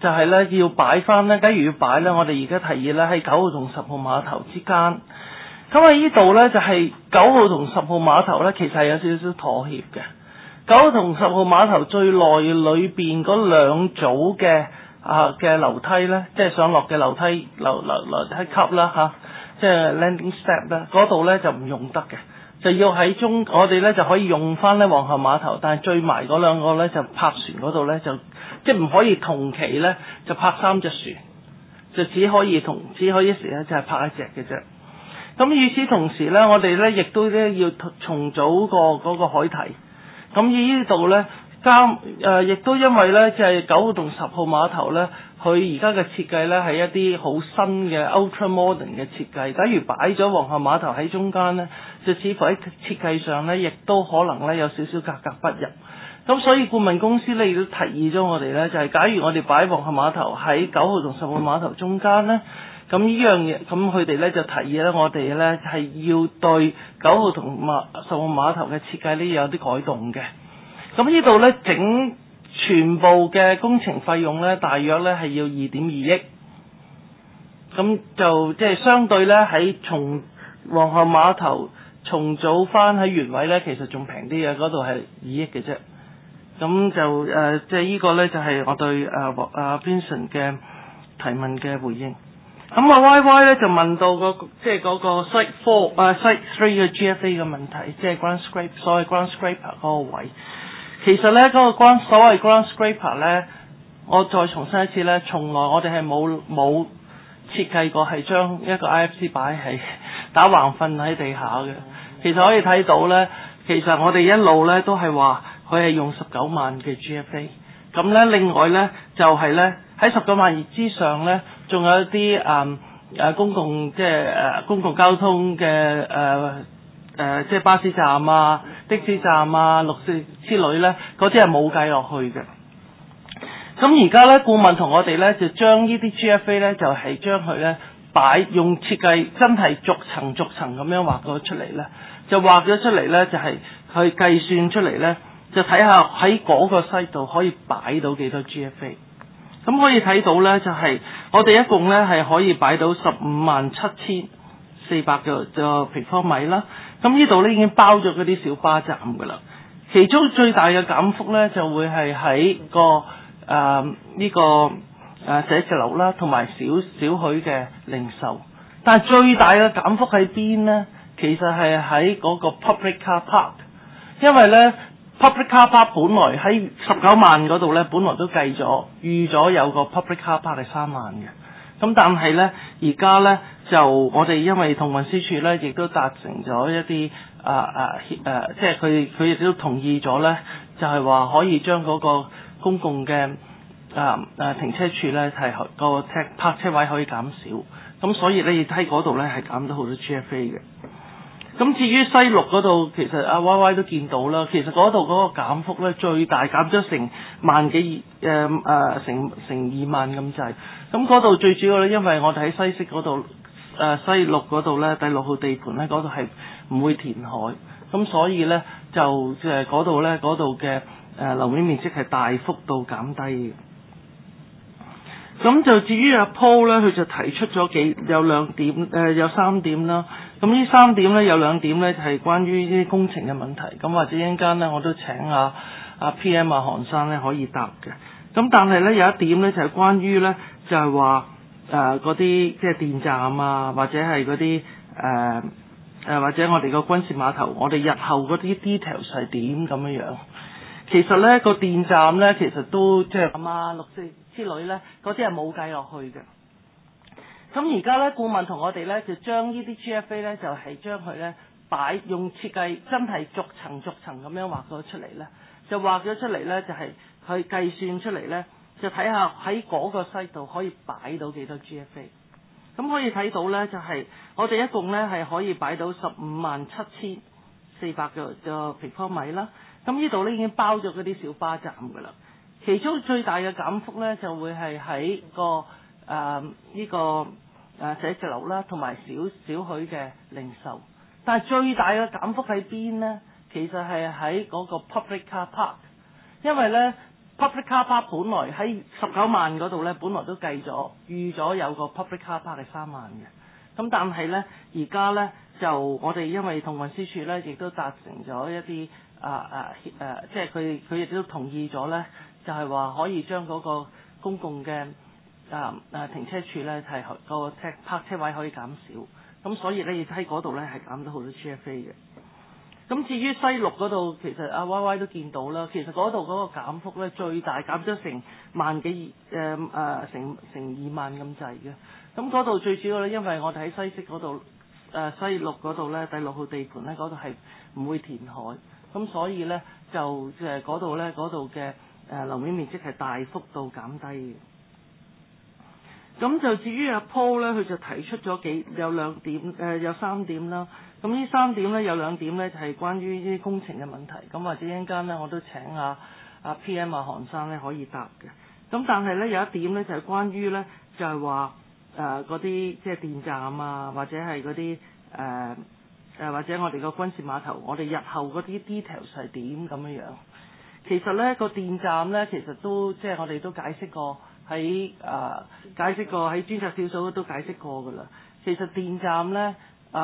就係咧要擺翻咧，假如要擺咧，我哋而家提議咧喺9號同10號碼頭之間。咁喺呢度咧就係9號同10號碼頭咧，其實係有少少妥協嘅。9號同10號碼頭最內裏邊嗰兩組嘅樓梯咧，即係上落嘅樓梯樓梯級啦嚇，即係 landing step 咧，嗰度咧就唔用得嘅，就要喺我哋咧就可以用翻咧皇后碼頭，但係最埋嗰兩個咧就泊船嗰度咧就即係唔可以同期咧就泊3隻船，就只可以一時咧就係泊一隻嘅啫。咁與此同時咧，我哋咧亦都咧要重組嗰個海堤。咁呢度咧亦都因為咧就係9號同10號碼頭咧，佢而家嘅設計咧係一啲好新嘅 ultra modern 嘅設計。假如擺咗皇后碼頭喺中間咧，就似乎喺設計上咧，亦都可能咧有少少格格不入。咁所以顧問公司咧亦都提議咗我哋咧，就係假如我哋擺皇后碼頭喺9號同10號碼頭中間咧。咁呢樣嘢，咁佢哋咧就提議咧，我哋咧係要對9號同10號碼頭嘅設計呢有啲改動嘅。咁呢度咧全部嘅工程費用咧，大約咧係要2.2億。咁就即係相對咧喺從皇后碼頭重組翻喺原位咧，其實仲平啲嘅，嗰度係2億嘅啫。咁就即係呢個咧就係我對Vincent 嘅提問嘅回應。咁YY 咧就問到即係嗰個 Site 3嘅 GFA 嘅問題，即係 所謂 ground scraper 嗰個位。其實咧嗰個所謂 ground scraper 咧，我再重申一次咧，從來我哋係冇設計過係將一個 IFC 擺喺打橫瞓喺地下嘅。其實可以睇到咧，其實我哋一路咧都係話佢係用19萬嘅 GFA。咁咧另外咧就係咧喺19萬之上咧。仲有一啲公共交通嘅即係巴士站啊、的士站啊、綠色之類咧，嗰啲係冇計落去嘅。咁而家咧顧問同我哋咧就將呢啲 GFA 咧就係將佢咧用設計真係逐層咁樣畫咗出嚟咧，就畫咗出嚟咧就係去計算出嚟咧，就睇下喺嗰個西度可以擺到幾多 GFA。咁可以睇到咧，就係我哋一共咧係可以擺到157,400個平方米啦。咁呢度咧已經包咗嗰啲小巴站㗎啦。其中最大嘅減幅咧就會係喺寫字樓啦，同埋少許嘅零售。但係最大嘅減幅喺邊咧？其實係喺嗰個 public car park， 因為咧。Public car park 本來喺19萬嗰度咧，本來都計咗預咗有個 public car park 係3萬嘅。咁但係咧，而家咧就我哋因為同運輸署咧，亦都達成咗一啲即係佢亦都同意咗咧，就係話可以將嗰個公共嘅停車處咧係個泊車位可以減少。咁所以你睇嗰度咧係減咗好多 GFA 嘅。咁至於西六嗰度，其實阿 YY 都見到啦。其實嗰度嗰個減幅咧，最大減咗成萬幾成2萬咁滯。咁嗰度最主要咧，因為我哋喺西式嗰度西六嗰度咧，第6號地盤咧，嗰度係唔會填海，咁所以咧就即係嗰度咧嗰度嘅樓面面積係大幅度減低嘅。咁就至於阿 Paul 咧，佢就提出咗有3點啦。咁呢3點咧有2點咧係關於呢啲工程嘅問題，咁或者一陣間咧我都請阿 PM 韓生咧可以答嘅。咁但係咧有一點咧就係關於咧就係話嗰啲即係電站啊，或者係嗰啲或者我哋個軍事碼頭，我哋日後嗰啲 details 係點咁樣。其實咧個電站咧其實都即係綠色之類咧，嗰啲係冇計落去嘅。咁而家咧，顧問同我哋咧就將呢啲 GFA 咧就係將佢咧用設計真係逐層咁樣畫咗出嚟咧，就畫咗出嚟咧就係去計算出嚟咧，就睇下喺嗰個西度可以擺到幾多 GFA。咁可以睇到咧就係我哋一共咧係可以擺到157,400個平方米啦。咁呢度咧已經包咗嗰啲小巴站㗎啦。其中最大嘅減幅咧就會係喺寫字樓啦，同埋少許嘅零售。但係最大嘅減幅喺邊呢？其實係喺嗰個 public car park， 因為咧 public car park 本來喺19萬嗰度咧，本來都計咗預咗有個 public car park 係3萬嘅。咁但係咧，而家咧就我哋因為同運輸署咧，亦都達成咗一啲即係佢亦都同意咗咧，就係話可以將嗰個公共嘅停車處咧係個泊車位可以減少。咁所以咧亦喺嗰度咧係減咗好多 GFA 嘅。咁至於西綠嗰度，其實阿 Y Y 都見到啦，其實嗰度嗰個減幅咧最大減咗成萬幾成2萬咁滯嘅。咁嗰度最主要咧，因為我哋喺西式嗰度西綠嗰度咧，第6號地盤咧嗰度係唔會填海，咁所以咧就嗰度咧嗰度嘅樓面面積係大幅度減低嘅。咁就至於阿 Paul 咧，佢就提出咗有3點啦。咁呢3點咧有2點咧就係關於呢啲工程嘅問題。咁或者一陣間咧我都請阿 PM 韓生咧可以答嘅。咁但係咧有一點咧就係關於咧就係話嗰啲即係電站啊，或者係嗰啲或者我哋個軍事碼頭，我哋日後嗰啲 details 係點咁樣樣。其實咧個電站咧其實都即係我哋都解釋過喺專責小組都解釋過㗎啦。其實電站咧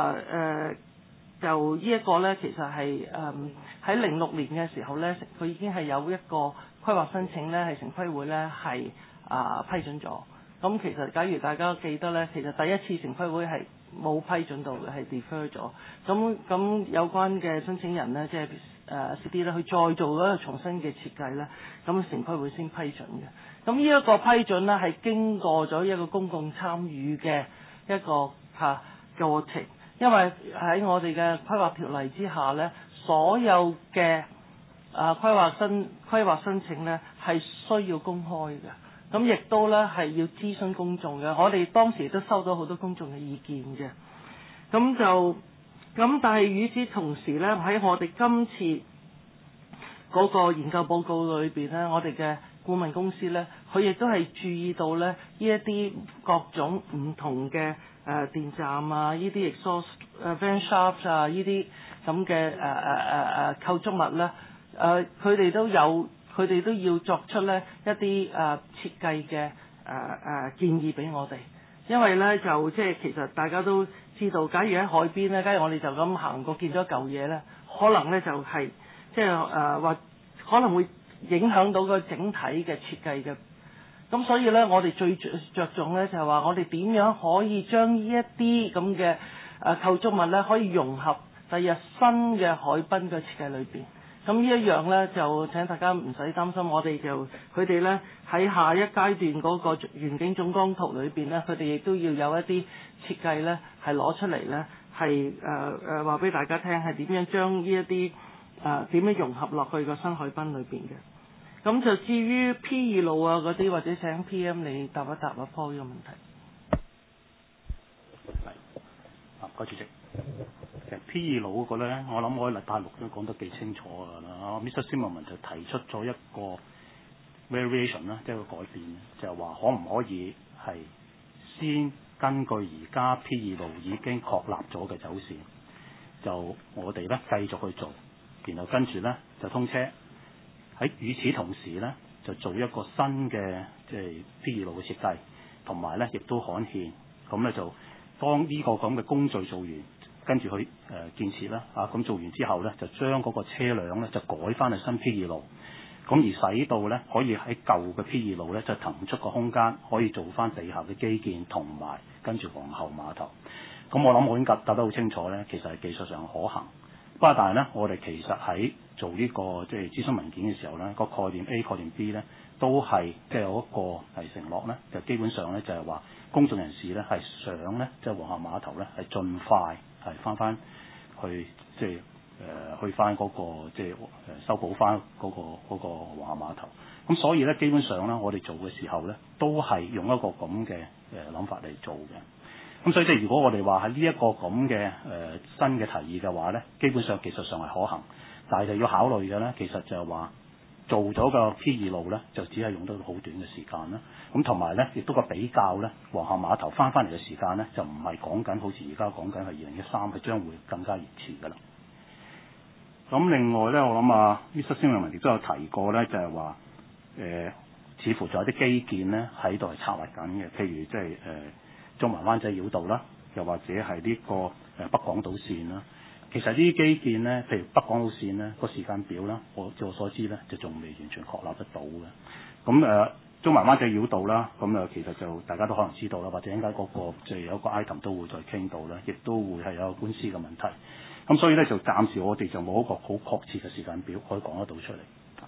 就呢一個咧，其實係喺06年嘅時候咧，佢已經係有一個規劃申請咧，係城規會咧係批准咗。咁其實假如大家記得咧，其實第一次城規會係冇批准到嘅，係 defer 咗。咁有關嘅申請人咧，即係CD 咧，佢再做一個重新嘅設計咧，咁城規會先批准嘅。咁呢一個批准咧係經過咗一個公共參與嘅一個過程。因為喺我哋嘅規劃條例之下咧，所有嘅規劃申請咧係需要公開嘅，咁亦都咧係要諮詢公眾嘅。我哋當時都收到好多公眾嘅意見嘅，咁但係與此同時咧，喺我哋今次嗰個研究報告裏邊咧，我哋嘅顧問公司咧，佢亦都係注意到咧呢一啲各種唔同嘅電站啊，呢啲 exhaust vent shaft 啊，呢啲咁嘅構築物咧，佢哋都要作出咧一啲設計嘅建議俾我哋，因為咧就即係其實大家都知道，假如喺海邊咧，假如我哋就咁行過見咗一嚿嘢咧，可能咧就係即係或可能會影響到個整體嘅設計嘅。咁所以咧，我哋最着重咧就係話，我哋點樣可以將呢一啲咁嘅構築物咧，可以融合第日新嘅海濱嘅設計裏邊。咁呢一樣咧，就請大家唔使擔心，佢哋咧喺下一階段嗰個園景總綱圖裏邊咧，佢哋亦都要有一啲設計咧，係攞出嚟咧，係話俾大家聽，係點樣將呢一啲點樣融合落去個新海濱裏邊嘅。咁就至於 P2 路啊嗰啲，或者請 PM 你答一答阿 Paul 呢個問題。 該主席，其實 P2 路嗰個咧，我諗我喺禮拜6都講得幾清楚㗎啦。Mr. Zimmerman 就提出咗一個 variation 啦，即係個改變，就係話可唔可以係先根據而家 P2 路已經確立咗嘅走線，就我哋咧繼續去做，然後跟住咧就通車。喺與此同時咧，就做一個新嘅即係 P2 路嘅設計，同埋咧亦都刊憲。咁咧就當呢個咁嘅工序做完，跟住去建設啦。咁做完之後咧，就將嗰個車輛咧就改翻去新 P2 路。咁而使到咧可以喺舊嘅 P2 路咧就騰出個空間，可以做翻地下嘅基建，同埋跟住皇后碼頭。咁我諗我已經答得好清楚咧，其實係技術上可行。不過但係咧，我哋其實喺做呢個即係諮詢文件嘅時候咧，個概念 A 概念 B 咧都係即係有一個係承諾咧，就基本上咧就係話公眾人士咧係想咧即係皇后碼頭咧係盡快係翻去即係去翻嗰個即係修補翻嗰個皇后碼頭。咁所以咧基本上咧我哋做嘅時候咧都係用一個咁嘅諗法嚟做嘅。咁所以即係如果我哋話喺呢一個咁嘅新嘅提議嘅話咧，基本上技術上係可行，但係就要考慮嘅咧，其實就係話做咗個 P2 路咧，就只係用到好短嘅時間啦。咁同埋咧，亦都個比較咧，皇后碼頭翻嚟嘅時間咧，就唔係講緊好似而家講緊係2013，係將會更加延遲㗎啦。咁另外咧，我諗Mr. Zimmerman亦都有提過咧，就係話似乎仲有啲基建咧喺度係策劃緊嘅，譬如即係中環灣仔繞道啦，又或者係呢個北港島線啦。其實呢啲基建咧，譬如北港島線咧個時間表啦，據我所知咧就仲未完全確立得到嘅。咁中環灣仔繞道啦，咁其實就大家都可能知道啦，或者應該嗰個即係有一個 item 都會再傾到啦，亦都會係有個官司嘅問題。咁所以咧就暫時我哋就冇一個好確切嘅時間表可以講得到出嚟。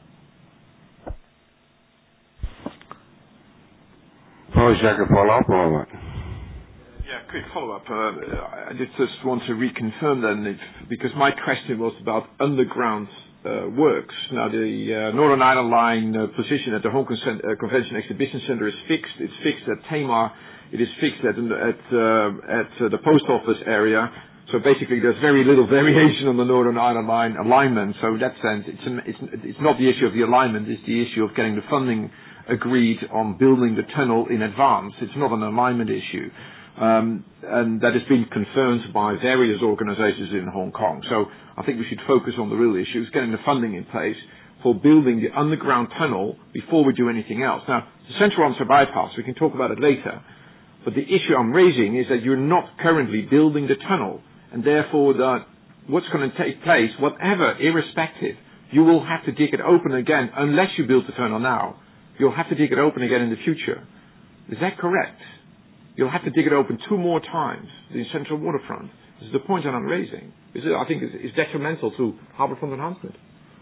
Yeah, quick follow-up. I just want to reconfirm then, because my question was about underground works. Now, the Northern Ireland Line position at the Hong Kong Convention Exhibition Centre is fixed. It's fixed at Tamar. It is fixed at the post office area. So basically, there's very little variation on the Northern Ireland Line alignment. So in that sense, it's not the issue of the alignment. It's the issue of getting the funding agreed on building the tunnel in advance. It's not an alignment issue. And that has been confirmed by various organizations in Hong Kong. So I think we should focus on the real issues, getting the funding in place for building the underground tunnel before we do anything else. Now, the Central Answer bypass, we can talk about it later. But the issue I'm raising is that you're not currently building the tunnel. And therefore, what's going to take place, whatever, irrespective, you will have to dig it open again unless you build the tunnel now. You'll have to dig it open again in the future. Is that correct? You'll have to dig it open 2 more times, the central waterfront. This is the point that I'm raising. I think it's detrimental to harbourfront enhancement.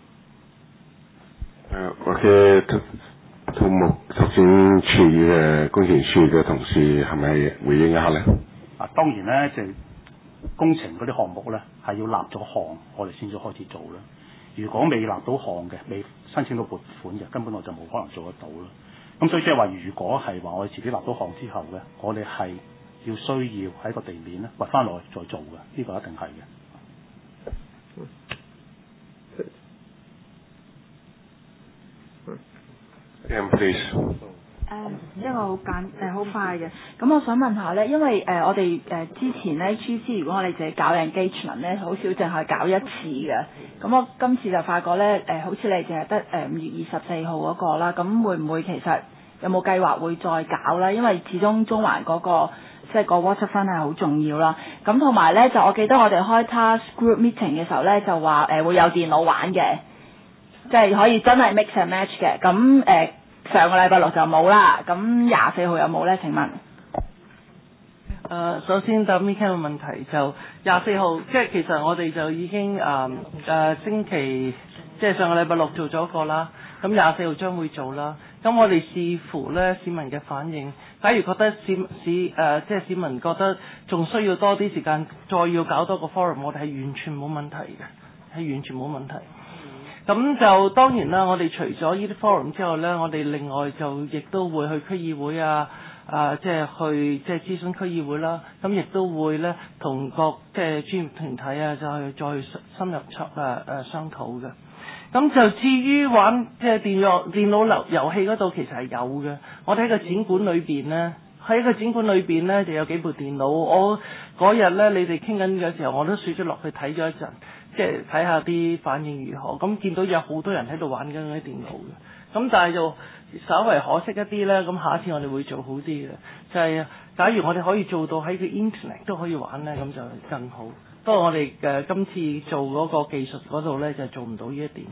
或者土木拓展處嘅工程處嘅同事係咪回應一下咧？ 當然咧，就工程嗰啲項目咧係要立咗項，我哋先至開始做啦。如果未立到項嘅，未申請到撥款嘅，根本我就冇可能做得到啦。咁所以即係話，如果係話我哋自己立到項之後嘅，我哋係要需要喺個地面咧掘翻落去再做嘅，呢個一定係嘅。 Please. 一個好快嘅，咁我想問下咧，因為我哋之前咧 GC 如果我哋自己搞 engagement 咧，好少淨係搞一次嘅，咁我今次就發覺咧好似你淨係得5月24號嗰個啦，咁會唔會其實有冇計劃會再搞咧？因為始終中環嗰個即係個 waterfront 係好重要啦。咁同埋咧就我記得我哋開 task group meeting 嘅時候咧就話會有電腦玩嘅，即係可以真係 mix and match 嘅。咁上個禮拜六就冇啦，咁24號有冇咧？請問？ 首先答 Mika 嘅問題就24號，即係其實我哋就已經星期即係上個禮拜六做咗一個啦，咁24號將會做啦。咁我哋視乎咧市民嘅反應，假如覺得即係市民覺得仲需要多啲時間，再要搞多個 forum， 我哋係完全冇問題嘅，係完全冇問題。咁就當然啦，我哋除咗呢啲 forum 之後咧，我哋另外就亦都會去區議會即係去即係諮詢區議會啦。咁亦都會咧同各即係專業團體再深入商討嘅。咁就至於玩即係電腦遊戲嗰度，其實係有嘅。我哋喺個展館裏邊咧，就有幾部電腦。我嗰日咧你哋傾緊嘅時候，我都鼠咗落去睇咗一陣。即係睇下啲反應如何，咁見到有好多人喺度玩緊嗰啲電腦嘅，咁但係就稍為可惜一啲咧，咁下一次我哋會做好啲嘅，就係假如我哋可以做到喺個 internet 都可以玩咧，咁就更好。不過我哋今次做嗰個技術嗰度咧就做唔到呢一點。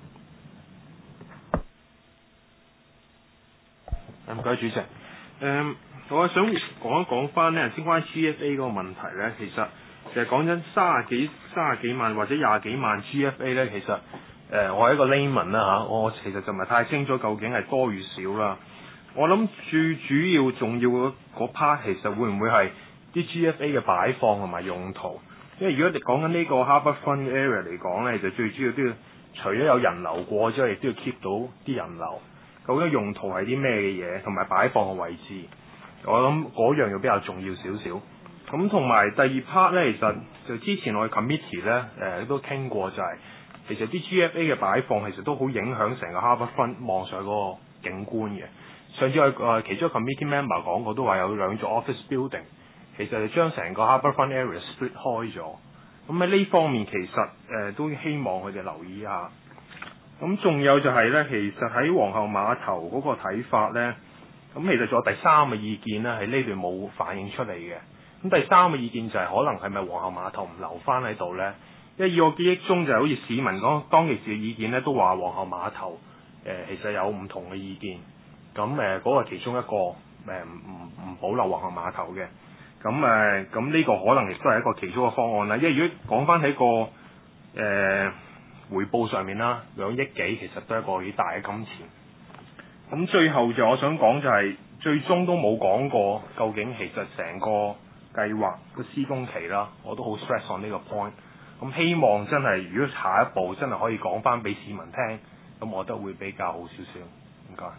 唔該主席，我想講一講翻咧，先關於 GFA 嗰個問題咧，其實。其實講緊30幾萬或者20幾萬 GFA 咧，其實我係一個 layman 啦我其實就唔係太清楚究竟係多與少啦。我諗最主要重要嗰 part 其實會唔會係啲 GFA 嘅擺放同埋用途？因為如果你講緊呢個 harbourfront area 嚟講咧，就最主要都要除咗有人流過之外，亦都要 keep 到啲人流。究竟用途係啲咩嘅嘢，同埋擺放嘅位置，我諗嗰樣要比較重要少少。咁同埋第二 part 咧，其實就之前我哋 committee 咧都傾過，就係其實啲 GFA 嘅擺放其實都好影響成個 harbourfront 望上嗰個景觀嘅。上次我其中一個 committee member 講過，都話有2座 office building， 其實就將成個 harbourfront area split 開咗。咁喺呢方面其實都希望佢哋留意一下。 咁仲有就係咧，其實喺皇后碼頭嗰個睇法咧，咁其實仲有第三個意見咧，喺呢段冇反映出嚟嘅。咁第三個意見就係可能係咪皇后碼頭唔留翻喺度咧？因為以我記憶中就係好似市民講當其時嘅意見咧，都話皇后碼頭其實有唔同嘅意見。咁嗰個其中一個唔保留皇后碼頭嘅。咁呢個可能亦都係一個其中嘅方案啦。因為如果講翻喺個回報上面啦，2億幾其實都係一個幾大嘅金錢。咁最後就我想講就係、最終都冇講過究竟其實成個計劃個施工期啦，我都好 stress on 呢個 point。咁希望真係如果下一步真係可以講翻俾市民聽，咁我覺得會比較好少少。唔該。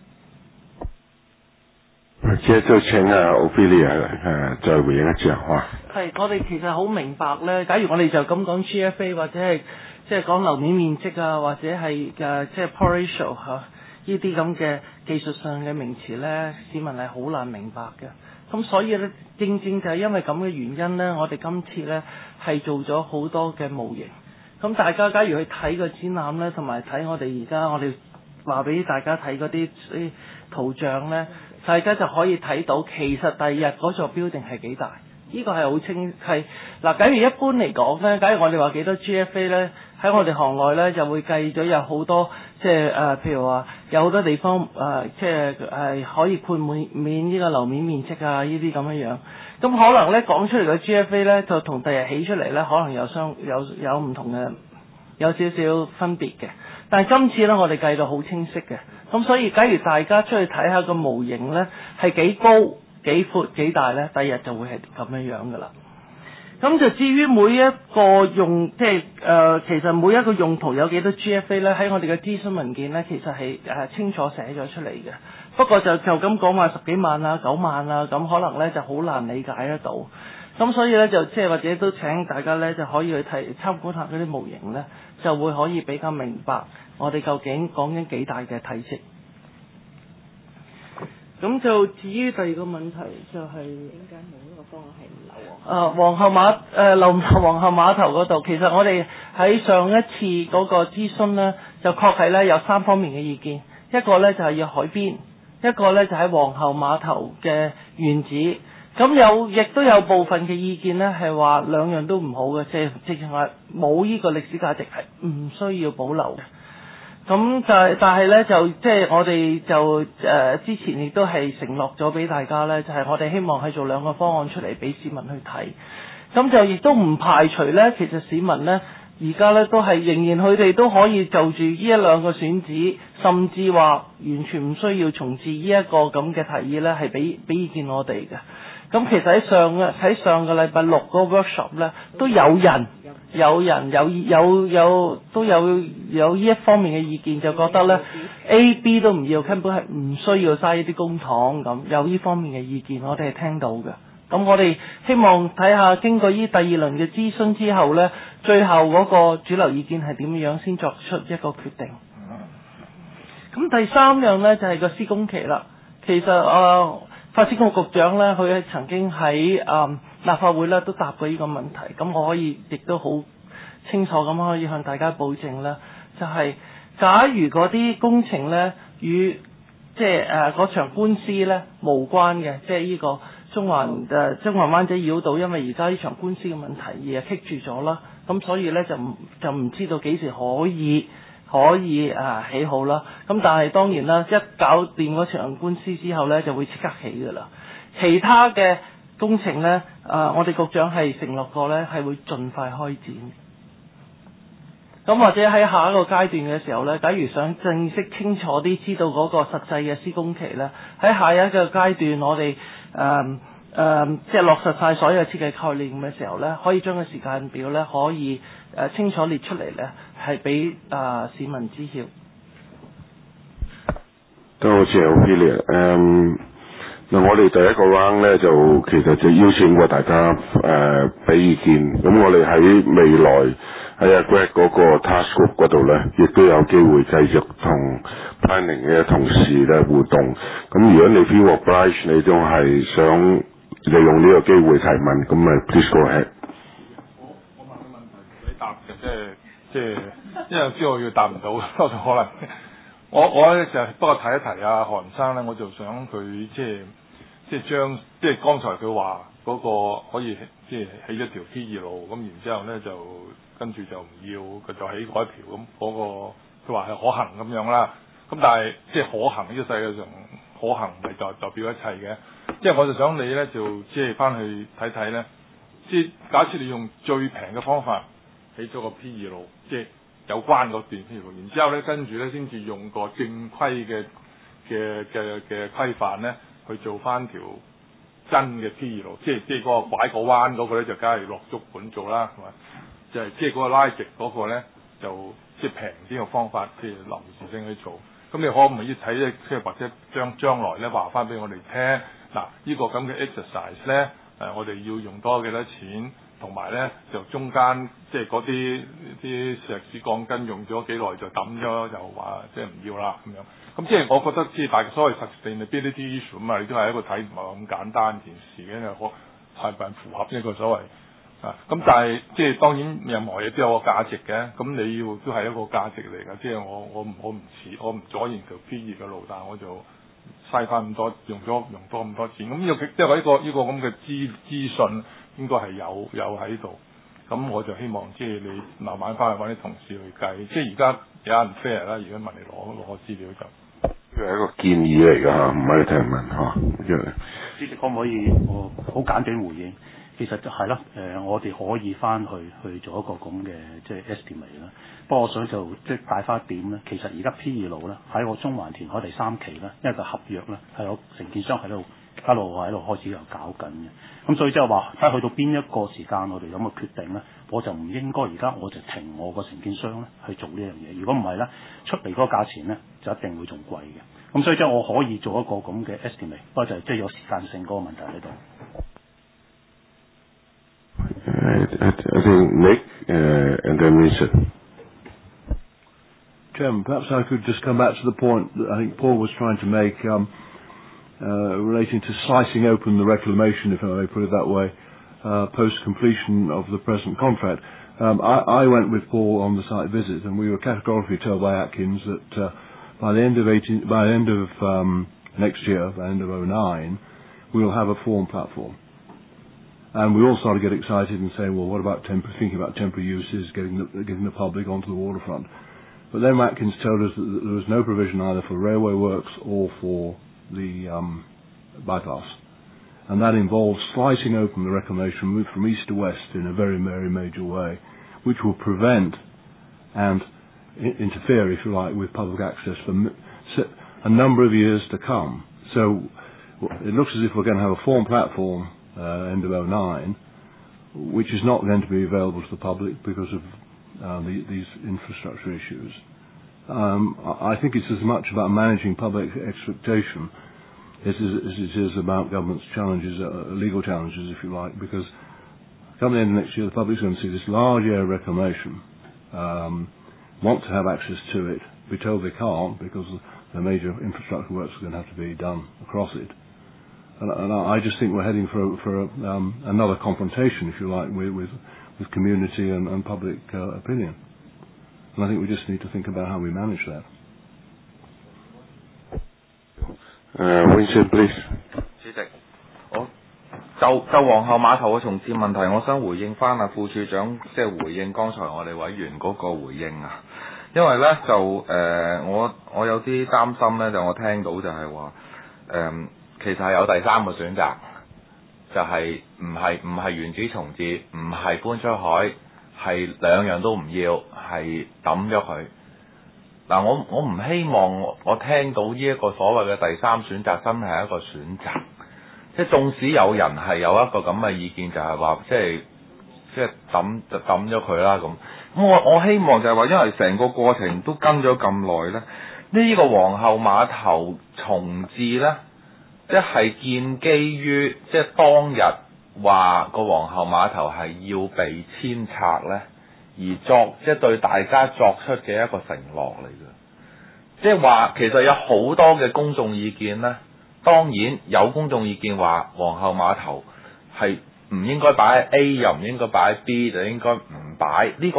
接就請Ophelia 再回應一次話。 係，我哋其實好明白咧。假如我哋就咁講 GFA 或者係即係講樓面面積啊，或者係即係 plot ratio 呢啲咁嘅技術上嘅名詞咧，市民係好難明白嘅。咁所以咧，正正就係因為咁嘅原因咧，我哋今次咧係做咗好多嘅模型。咁大家假如去睇個展覽咧，同埋睇我哋而家我哋話俾大家睇嗰啲圖像咧，大家就可以睇到其實第二日嗰座 building 係幾大。呢個係好清係嗱。假如一般嚟講咧，假如我哋話幾多 GFA 咧，喺我哋行內咧就會計咗有好多即係譬如話有好多地方即係可以豁免呢個樓面面積啊，呢啲咁樣樣。咁可能咧講出嚟嘅 GFA 咧，就同第日起出嚟咧，可能有唔同嘅有少少分別嘅。但係今次咧，我哋計到好清晰嘅。咁所以假如大家出去睇下個模型咧，係幾高、幾闊、幾大咧，第日就會係咁樣樣噶啦。咁就至於每一個用即係其實每一個用途有幾多 GFA 咧，喺我哋嘅諮詢文件咧，其實係清楚寫咗出嚟嘅。不過就咁講話10幾萬啊、9萬啊，咁可能咧就好難理解得到。咁所以咧就即係或者都請大家咧就可以去參觀下嗰啲模型咧，就會可以比較明白我哋究竟講緊幾大嘅體積。咁就至於第二個問題就係點解冇一個方案係唔留皇后碼頭嗰度，其實我哋喺上一次嗰個諮詢咧，就確係咧有3方面嘅意見，一個咧就係要海邊，一個咧就喺皇后碼頭嘅原址。咁亦都有部分嘅意見咧係話兩樣都唔好嘅，即係直情話冇呢個歷史價值係唔需要保留嘅。咁但係咧就即係我哋就之前亦都係承諾咗俾大家咧，就係我哋希望係做2個方案出嚟俾市民去睇。咁就亦都唔排除咧，其實市民咧而家咧都係仍然佢哋都可以就住呢1、2個選址，甚至話完全唔需要重置呢一個咁嘅提議咧，係俾意見我哋嘅。咁其實喺上個禮拜6個 workshop 咧，都有人都有呢一方面嘅意見，就覺得咧 A、B 都唔要，根本係唔需要嘥呢啲公帑咁，有呢方面嘅意見，我哋係聽到嘅。咁我哋希望睇下經過呢第2輪嘅諮詢之後咧，最後嗰個主流意見係點樣先作出一個決定。咁第3樣咧就係個施工期啦。其實發展局局長咧，佢曾經喺立法會咧都答過呢個問題。咁我可以亦都好清楚咁可以向大家保證咧，就係假如嗰啲工程咧與即係嗰場官司咧無關嘅，即係呢個中環灣仔繞道，因為而家呢場官司嘅問題而係棘住咗啦。咁所以咧就唔知道幾時可以起好啦。咁但係當然啦，一搞掂嗰場官司之後咧，就會即刻起㗎啦。其他嘅工程咧，我哋局長係承諾過咧，係會盡快開展。咁或者喺下一個階段嘅時候咧，假如想正式清楚啲知道嗰個實際嘅施工期咧，喺下一個階段我哋即係落實晒所有設計概念嘅時候咧，可以將個時間表咧可以清楚列出嚟咧，係俾市民知曉。 多謝 Ophelia。我哋第一個 round 咧就其實就邀請過大家俾意見。咁我哋喺未來喺阿 Greg 嗰個 task group 嗰度咧，亦都有機會繼續同 planning 嘅同事咧互動。咁如果你 feel obliged，你都係想利用呢個機會提問，咁咪 please go ahead。 我問個問題唔使答嘅，即係即係因為知道我要答唔到，多數可能我咧就不過提一提啊韓生咧，我就想佢即係將即係剛才佢話嗰個可以即係起咗條 P2 路，咁然之後咧就跟住就唔要，佢就起嗰一條咁嗰個，佢話係可行咁樣啦。咁但係即係可行呢個世界上可行唔係代表一切嘅，即係我就想你咧就即係翻去睇睇咧，即係假設你用最平嘅方法起咗個 P2 路，即係有關嗰段 P2 路，然之後咧跟住咧先至用個正規嘅規範咧去做翻條真嘅 P2 路，即係嗰個拐個彎嗰個咧就梗係落足本做啦，係咪？就係即係嗰個拉直嗰個咧就即係平啲嘅方法，即係臨時性去做。咁你可唔可以睇咧？即係或者將來咧話翻俾我哋聽，嗱呢個咁嘅 exercise 咧，我哋要用多幾多錢，同埋咧就中間即係嗰啲石屎鋼筋用咗幾耐就抌咗，就話即係唔要啦咁樣。咁即係我覺得即係大所謂 sustainability issue 咁啊，你都係一個睇唔係咁簡單件事嘅，係咪符合一個所謂？咁但係即係當然任何嘢都有個價值嘅，咁你要都係一個價值嚟㗎。即係我唔阻延條 P2 嘅路，但係我就嘥翻咁多，用多咁多錢。咁即係呢個咁嘅資訊應該係有喺度。咁我就希望即係你慢慢翻去揾啲同事去計。即係而家有人 fair 啦，而家問你攞資料就。 呢係一個建議嚟㗎嚇，唔係你聽人問嚇。 主席可唔可以我好簡短回應？其實就係啦，我哋可以翻去做一個咁嘅即係 estimate 啦。不過我想就即係帶翻一點咧，其實而家 P2 路咧喺我中環填海第3期咧，因為個合約咧係有承建商喺度一路喺度開始又搞緊嘅。咁所以即係話睇去到邊一個時間我哋咁嘅決定咧，我就唔應該而家我就停我個承建商咧去做呢樣嘢。如果唔係咧，出嚟嗰個價錢咧就一定會仲貴嘅。咁所以即係我可以做一個咁嘅 estimate，不過就即係有時間性嗰個問題喺度。 I think Nick and then Richard. Chairman, perhaps I could just come back to the point that I think Paul was trying to make relating to slicing open the reclamation, if I may put it that way, post-completion of the present contract. I went with Paul on the site visit, and we were categorically told by Atkins that by the end of next year, by the end of 2009, we will have a form platform. And we all started to get excited and saying, well, what about thinking about temporary uses, getting the public onto the waterfront. But then Atkins told us that there was no provision either for railway works or for the bypass. And that involves slicing open the reclamation route from east to west in a very, very major way, which will prevent and interfere, if you like, with public access for a number of years to come. So it looks as if we're going to have a form platform end of 2009, which is not going to be available to the public because of these infrastructure issues. I think it's as much about managing public expectation as it is about government's challenges, legal challenges, if you like, because come the end of next year, the public's going to see this large area of reclamation, want to have access to it, be told they can't because the major infrastructure works are going to have to be done across it. And I just think we're heading for another confrontation, if you like, with community and public opinion. And I think we just need to think about how we manage that. Winston, please. 主席，我就皇后碼頭嘅重置問題，我想回應翻副處長，即係回應剛才我哋委員嗰個回應啊。因為咧就我有啲擔心咧，就我聽到就係話其實係有第三個選擇，就係唔係原址重置，唔係搬出海，係兩樣都唔要，係抌咗佢。嗱，我唔希望我聽到呢一個所謂嘅第三選擇真係一個選擇，即係縱使有人係有一個咁嘅意見，就係話即係抌咗佢啦咁。咁我希望就係話，因為成個過程都跟咗咁耐咧，呢個皇后碼頭重置咧。即係建基於即係當日話個皇后碼頭係要被遷拆咧，而即係對大家作出嘅一個承諾嚟嘅。即係話其實有好多嘅公眾意見咧，當然有公眾意見話皇后碼頭係唔應該擺喺 A 又唔應該擺喺 B， 就應該唔擺。呢個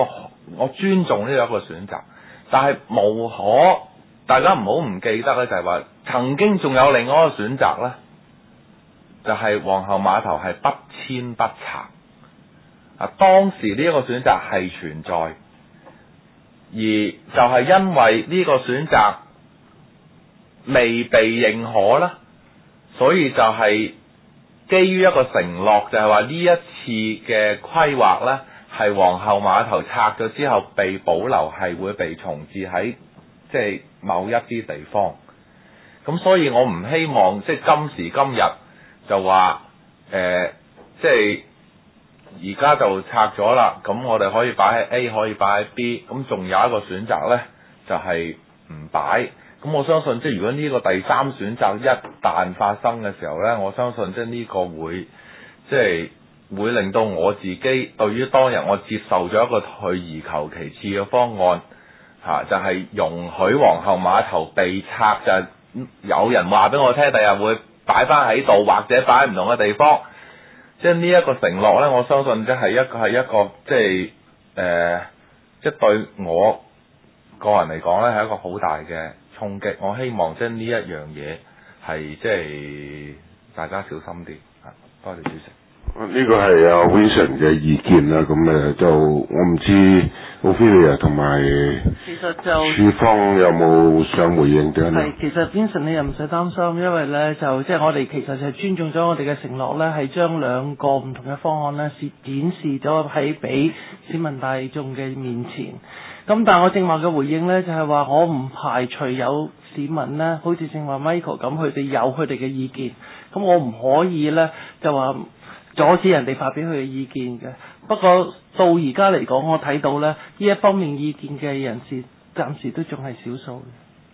我尊重呢一個選擇，但係大家唔好唔記得咧，就係話曾經仲有另外一個選擇咧，就係皇后碼頭係不遷不拆。當時呢一個選擇係存在，而就係因為呢個選擇未被認可啦，所以就係基於一個承諾，就係話呢一次嘅規劃呢，係皇后碼頭拆咗之後被保留，係會被重置喺即係某一啲地方。咁所以我唔希望即係今時今日就話即係而家就拆咗啦，咁我哋可以擺喺 A， 可以擺喺 B， 咁仲有一個選擇呢，就係唔擺。咁我相信即係如果呢個第三選擇一旦發生嘅時候呢，我相信即係呢個會即係會令到我自己對於當日我接受咗一個退而求其次嘅方案就係容許皇后碼頭被拆，就有人話俾我聽，第日會擺翻喺度，或者擺喺唔同嘅地方。即係呢一個承諾呢，我相信即係一個即係即係對我個人嚟講呢，係一個好大嘅衝擊。我希望即係呢一樣嘢係即係大家小心啲。多謝主席。 呢個係阿 Vincent 嘅意見啦，咁就我唔知 Ophelia 同埋其實就處方有冇想回應嘅？ 係，其實 Vincent 你又唔使擔心，因為咧就即係我哋其實就係尊重咗我哋嘅承諾咧，係將兩個唔同嘅方案咧展示咗喺俾市民大眾嘅面前。咁但係我正話嘅回應咧就係話，我唔排除有市民咧，好似正話 Michael 咁，佢哋有佢哋嘅意見，咁我唔可以咧就話阻止人哋發表佢嘅意見嘅。不過到而家嚟講，我睇到咧呢一方面意見嘅人士暫時都仲係少數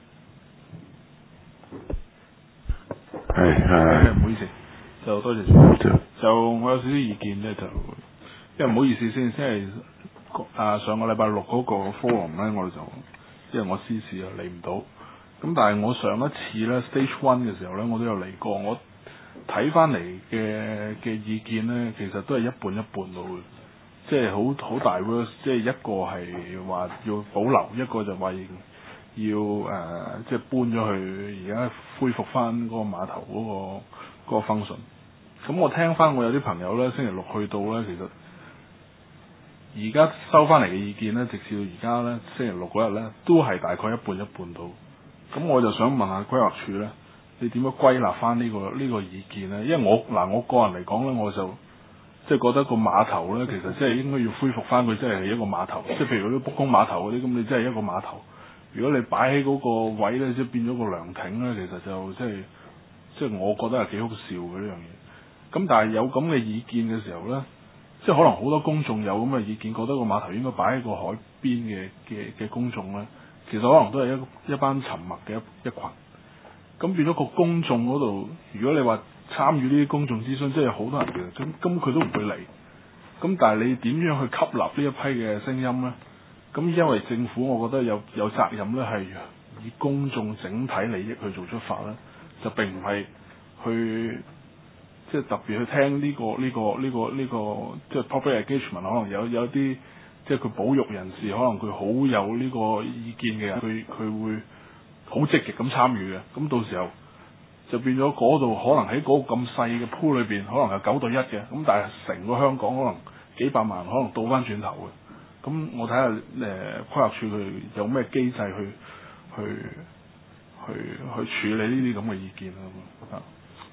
嘅。 係唔好意思，就多謝主席。就我有少少意見咧，就因為唔好意思先，即係上個禮拜六嗰個 forum 咧，我哋就因為我私事啊嚟唔到。咁但係我上一次咧 stage one 嘅時候咧，我都有嚟過。我睇翻嚟嘅意見咧，其實都係一半一半到嘅，即係好大 verse， 即係一個係話要保留，一個就話要即係搬咗去而家恢復翻嗰個碼頭嗰個 function。咁我聽翻我有啲朋友咧，星期六去到咧，其實而家收翻嚟嘅意見咧，直至到而家咧星期六嗰日咧，都係大概一半一半到。咁我就想問下規劃處咧，你點樣歸納翻呢個意見咧？因為我個人嚟講咧，我就即係覺得個碼頭咧，其實即係應該要恢復翻佢，即係一個碼頭。即係譬如嗰啲卜公碼頭嗰啲，咁你真係一個碼頭。如果你擺喺嗰個位咧，即係變咗個涼亭咧，其實就即係我覺得係幾好笑嘅呢樣嘢。咁但係有咁嘅意見嘅時候咧，即係可能好多公眾有咁嘅意見，覺得個碼頭應該擺喺個海邊嘅公眾咧，其實可能都係一班沉默嘅一群。咁變咗個公眾嗰度，如果你話參與呢啲公眾諮詢，即係好多人嘅，咁佢都唔會嚟。咁但係你點樣去吸納呢一批嘅聲音咧？咁因為政府我覺得有責任咧，係以公眾整體利益去做出發咧，就並唔係去即係特別去聽呢個即係 public engagement， 可能有啲即係佢保育人士，可能佢好有呢個意見嘅人，佢會好積極咁參與嘅。咁到時候就變咗嗰度可能喺嗰個咁細嘅 pool 裏邊，可能係9對1嘅。咁但係成個香港可能幾百萬，可能倒翻轉頭嘅。咁我睇下規劃處佢有咩機制去處理呢啲咁嘅意見啊？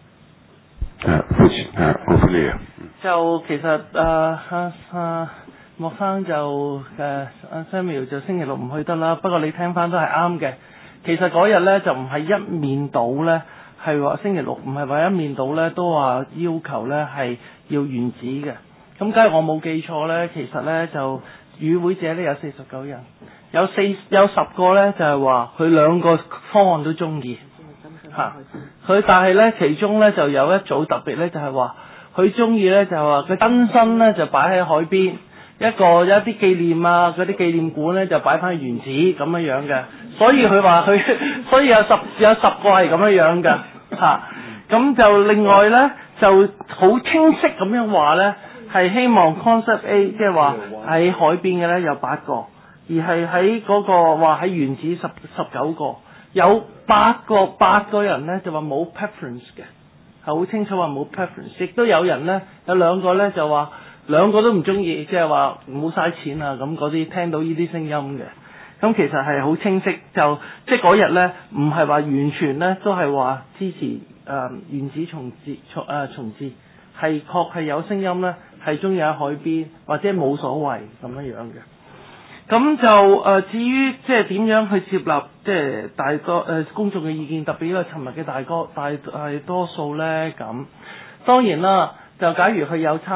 就其實莫生就Samuel 就星期六唔去得啦。不過你聽翻都係啱嘅。其實嗰日咧就唔係一面倒咧，係話星期六唔係話一面倒咧，都話要求咧係要原址嘅。咁假如我冇記錯咧，其實咧就與會者咧有49人，有10個咧就係話佢兩個方案都中意嚇，佢但係咧其中咧就有一組特別咧就係話佢中意咧就係話佢燈芯咧就擺喺海邊，有一啲紀念啊嗰啲紀念館咧就擺翻原址咁樣嘅，所以佢話所以有10個係咁樣嘅嚇，咁就另外咧就好清晰咁樣話咧。 係希望 Concept A 即係話喺海邊嘅咧有8個，而係喺嗰個話喺原址19個，有8個人咧就話冇 preference 嘅，係好清楚話冇 preference， 亦都有人咧有2個咧就話2個都唔中意，即係話唔好嘥錢啊咁嗰啲，聽到呢啲聲音嘅。咁其實係好清晰，就即係嗰日咧，唔係話完全咧都係話支持原址重置，係確係有聲音咧係中意喺海邊或者冇所謂咁樣樣嘅。咁就至於即係點樣去接納即係大多公眾嘅意見，特別呢個尋日嘅大多數咧咁，當然啦。就假如佢有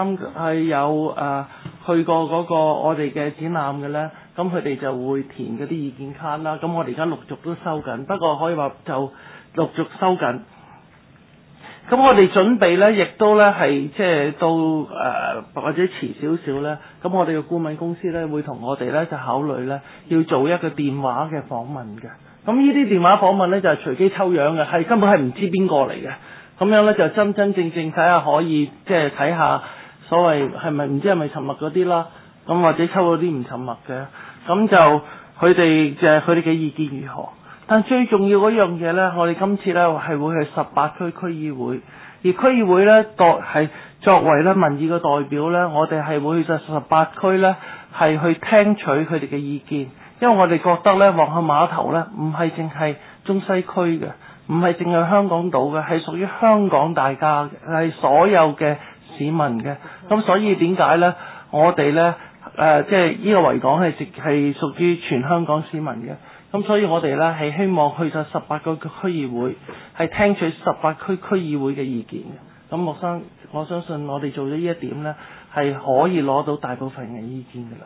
去過嗰個我哋嘅展覽嘅咧，咁佢哋就會填嗰啲意見卡啦。咁我哋而家陸續都收緊，不過可以話就陸續收緊。咁我哋準備咧，亦都咧係即係到或者遲少少咧，咁我哋嘅顧問公司咧會同我哋咧就考慮咧要做一個電話嘅訪問嘅。咁呢啲電話訪問咧就係隨機抽樣嘅，係根本係唔知邊個嚟嘅。咁樣咧就真正睇下可以即係睇下所謂係咪唔知係咪沉默嗰啲啦，咁或者抽嗰啲唔沉默嘅，咁就佢哋嘅意見如何？但最重要嗰樣嘢咧，我哋今次咧係會去18區區議會，而區議會咧係作為咧民意嘅代表咧，我哋係會去18區咧係去聽取佢哋嘅意見，因為我哋覺得咧皇后碼頭咧唔係淨係中西區嘅。唔係淨係香港島嘅，係屬於香港大家嘅，係所有嘅市民嘅。咁所以點解咧？我哋咧即係呢個維港係屬於全香港市民嘅。咁所以我哋咧係希望去咗18個區議會，係聽取18區區議會嘅意見嘅。咁我相信我哋做咗呢一點咧，係可以攞到大部分嘅意見㗎啦。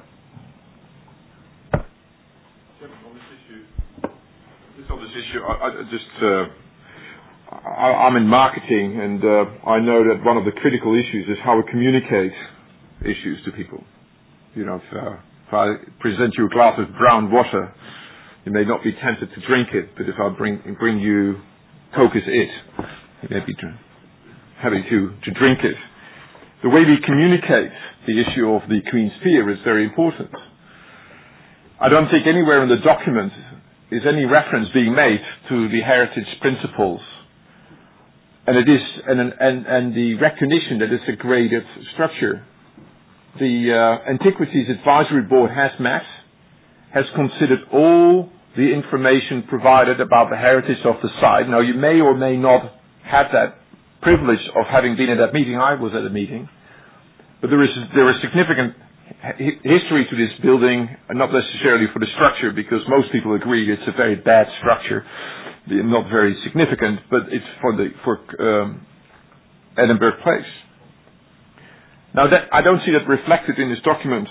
On this issue, I'm in marketing, and I know that one of the critical issues is how we communicate issues to people. You know, if I present you a glass of brown water, you may not be tempted to drink it, but if I bring you Coke is it, you may be happy to drink it. The way we communicate the issue of the Queen's Pier is very important. I don't think anywhere in the document is any reference being made to the heritage principles, and it is and the recognition that it's a graded structure. The Antiquities Advisory Board has considered all the information provided about the heritage of the site. Now, you may or may not have that privilege of having been at that meeting. I was at the meeting, but there is significant history to this building, not necessarily for the structure, because most people agree it's a very bad structure, not very significant, but it's for Edinburgh Place. Now, that I don't see that reflected in this document.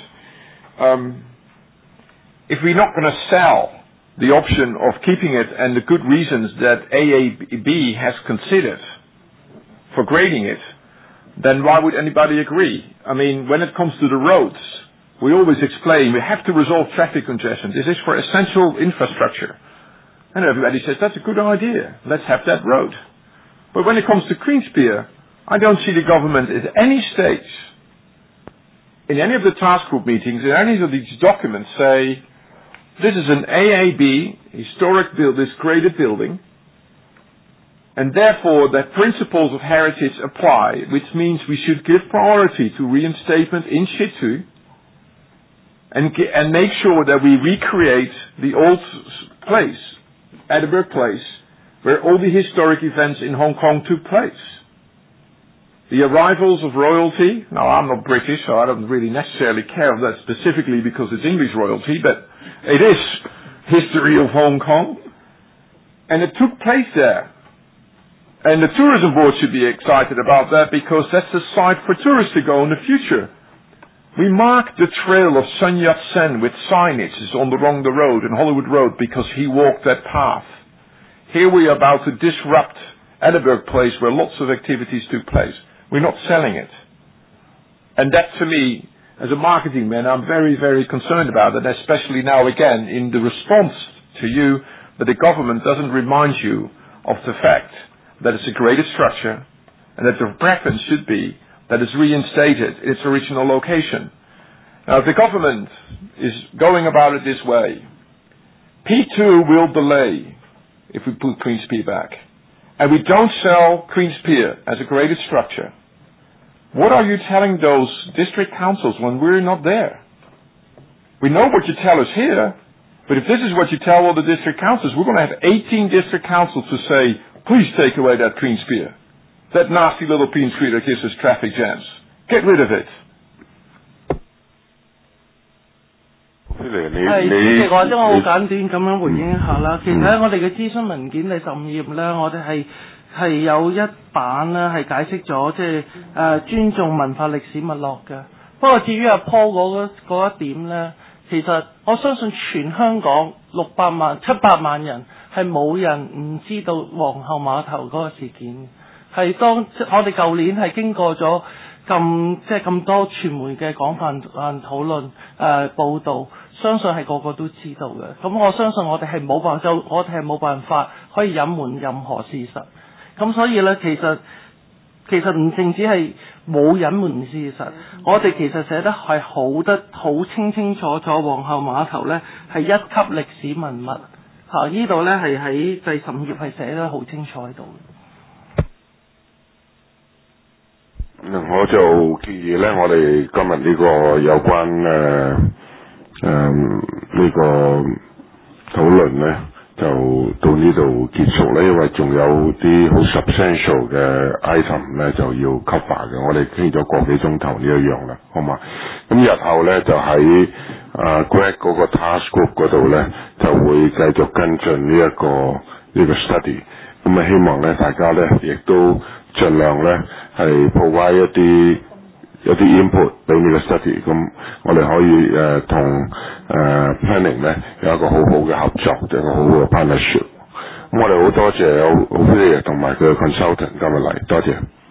If we're not going to sell the option of keeping it and the good reasons that AAB has considered for grading it, then why would anybody agree? I mean, when it comes to the roads, we always explain we have to resolve traffic congestion. This is for essential infrastructure. And everybody says, that's a good idea. Let's have that road. But when it comes to Queen's Pier, I don't see the government at any stage, in any of the task group meetings, in any of these documents say, this is an AAB, historic this graded building, and therefore, the principles of heritage apply, which means we should give priority to reinstatement in situ and make sure that we recreate the old place, Edinburgh Place, where all the historic events in Hong Kong took place. The arrivals of royalty, now I'm not British, so I don't really necessarily care of that specifically because it's English royalty, but it is history of Hong Kong, and it took place there. And the tourism board should be excited about that because that's a site for tourists to go in the future. We marked the trail of Sun Yat-sen with signage along the road, in Hollywood Road, because he walked that path. Here we are about to disrupt Edinburgh Place where lots of activities took place. We're not selling it. And that to me, as a marketing man, I'm very, very concerned about it, especially now again in the response to you that the government doesn't remind you of the fact that it's a graded structure, and that the preference should be that is reinstated in its original location. Now, if the government is going about it this way, P2 will delay if we put Queen's Pier back. And we don't sell Queen's Pier as a graded structure. What are you telling those district councils when we're not there? We know what you tell us here, but if this is what you tell all the district councils, we're going to have 18 district councils to say, please take away that Queen's Pier. That nasty little Queen's Pier that gives us traffic jams. Get rid of it. 係主席，或者我好簡短咁樣回應一下啦。其實喺我哋嘅諮詢文件第15頁咧，我哋係有一版咧係解釋咗即係尊重文化歷史脈絡嘅。不過至於阿 Paul 嗰一點咧，其實我相信全香港700萬人係冇人唔知道皇后碼頭嗰個事件。係當我哋舊年係經過咗咁多傳媒嘅廣泛討論報導。相信係個個都知道嘅，咁我相信我哋係冇辦法可以隱瞞任何事實。咁所以咧，其實唔淨止係冇隱瞞事實，我哋其實寫得係好清楚，皇后碼頭咧係一級歷史文物嚇，呢度咧係喺第15頁係寫得好清楚喺度。 我就建議咧，我哋今日呢個有關呢個討論咧就到呢度結束啦，因為仲有啲好 substantial 嘅 item 咧就要 cover 嘅，我哋傾咗個幾鐘頭呢一樣啦，好嘛？咁日後咧就喺Greg 嗰個 task group 嗰度咧就會繼續跟進呢個 study， 咁希望咧大家咧亦都盡量咧係 provide 一啲 input 俾呢個 study， 咁我哋可以同planning 咧有一個好好嘅合作，一個好好嘅 partnership。咁我哋好多謝Ophelia同埋佢嘅 consultant 今日嚟，多謝。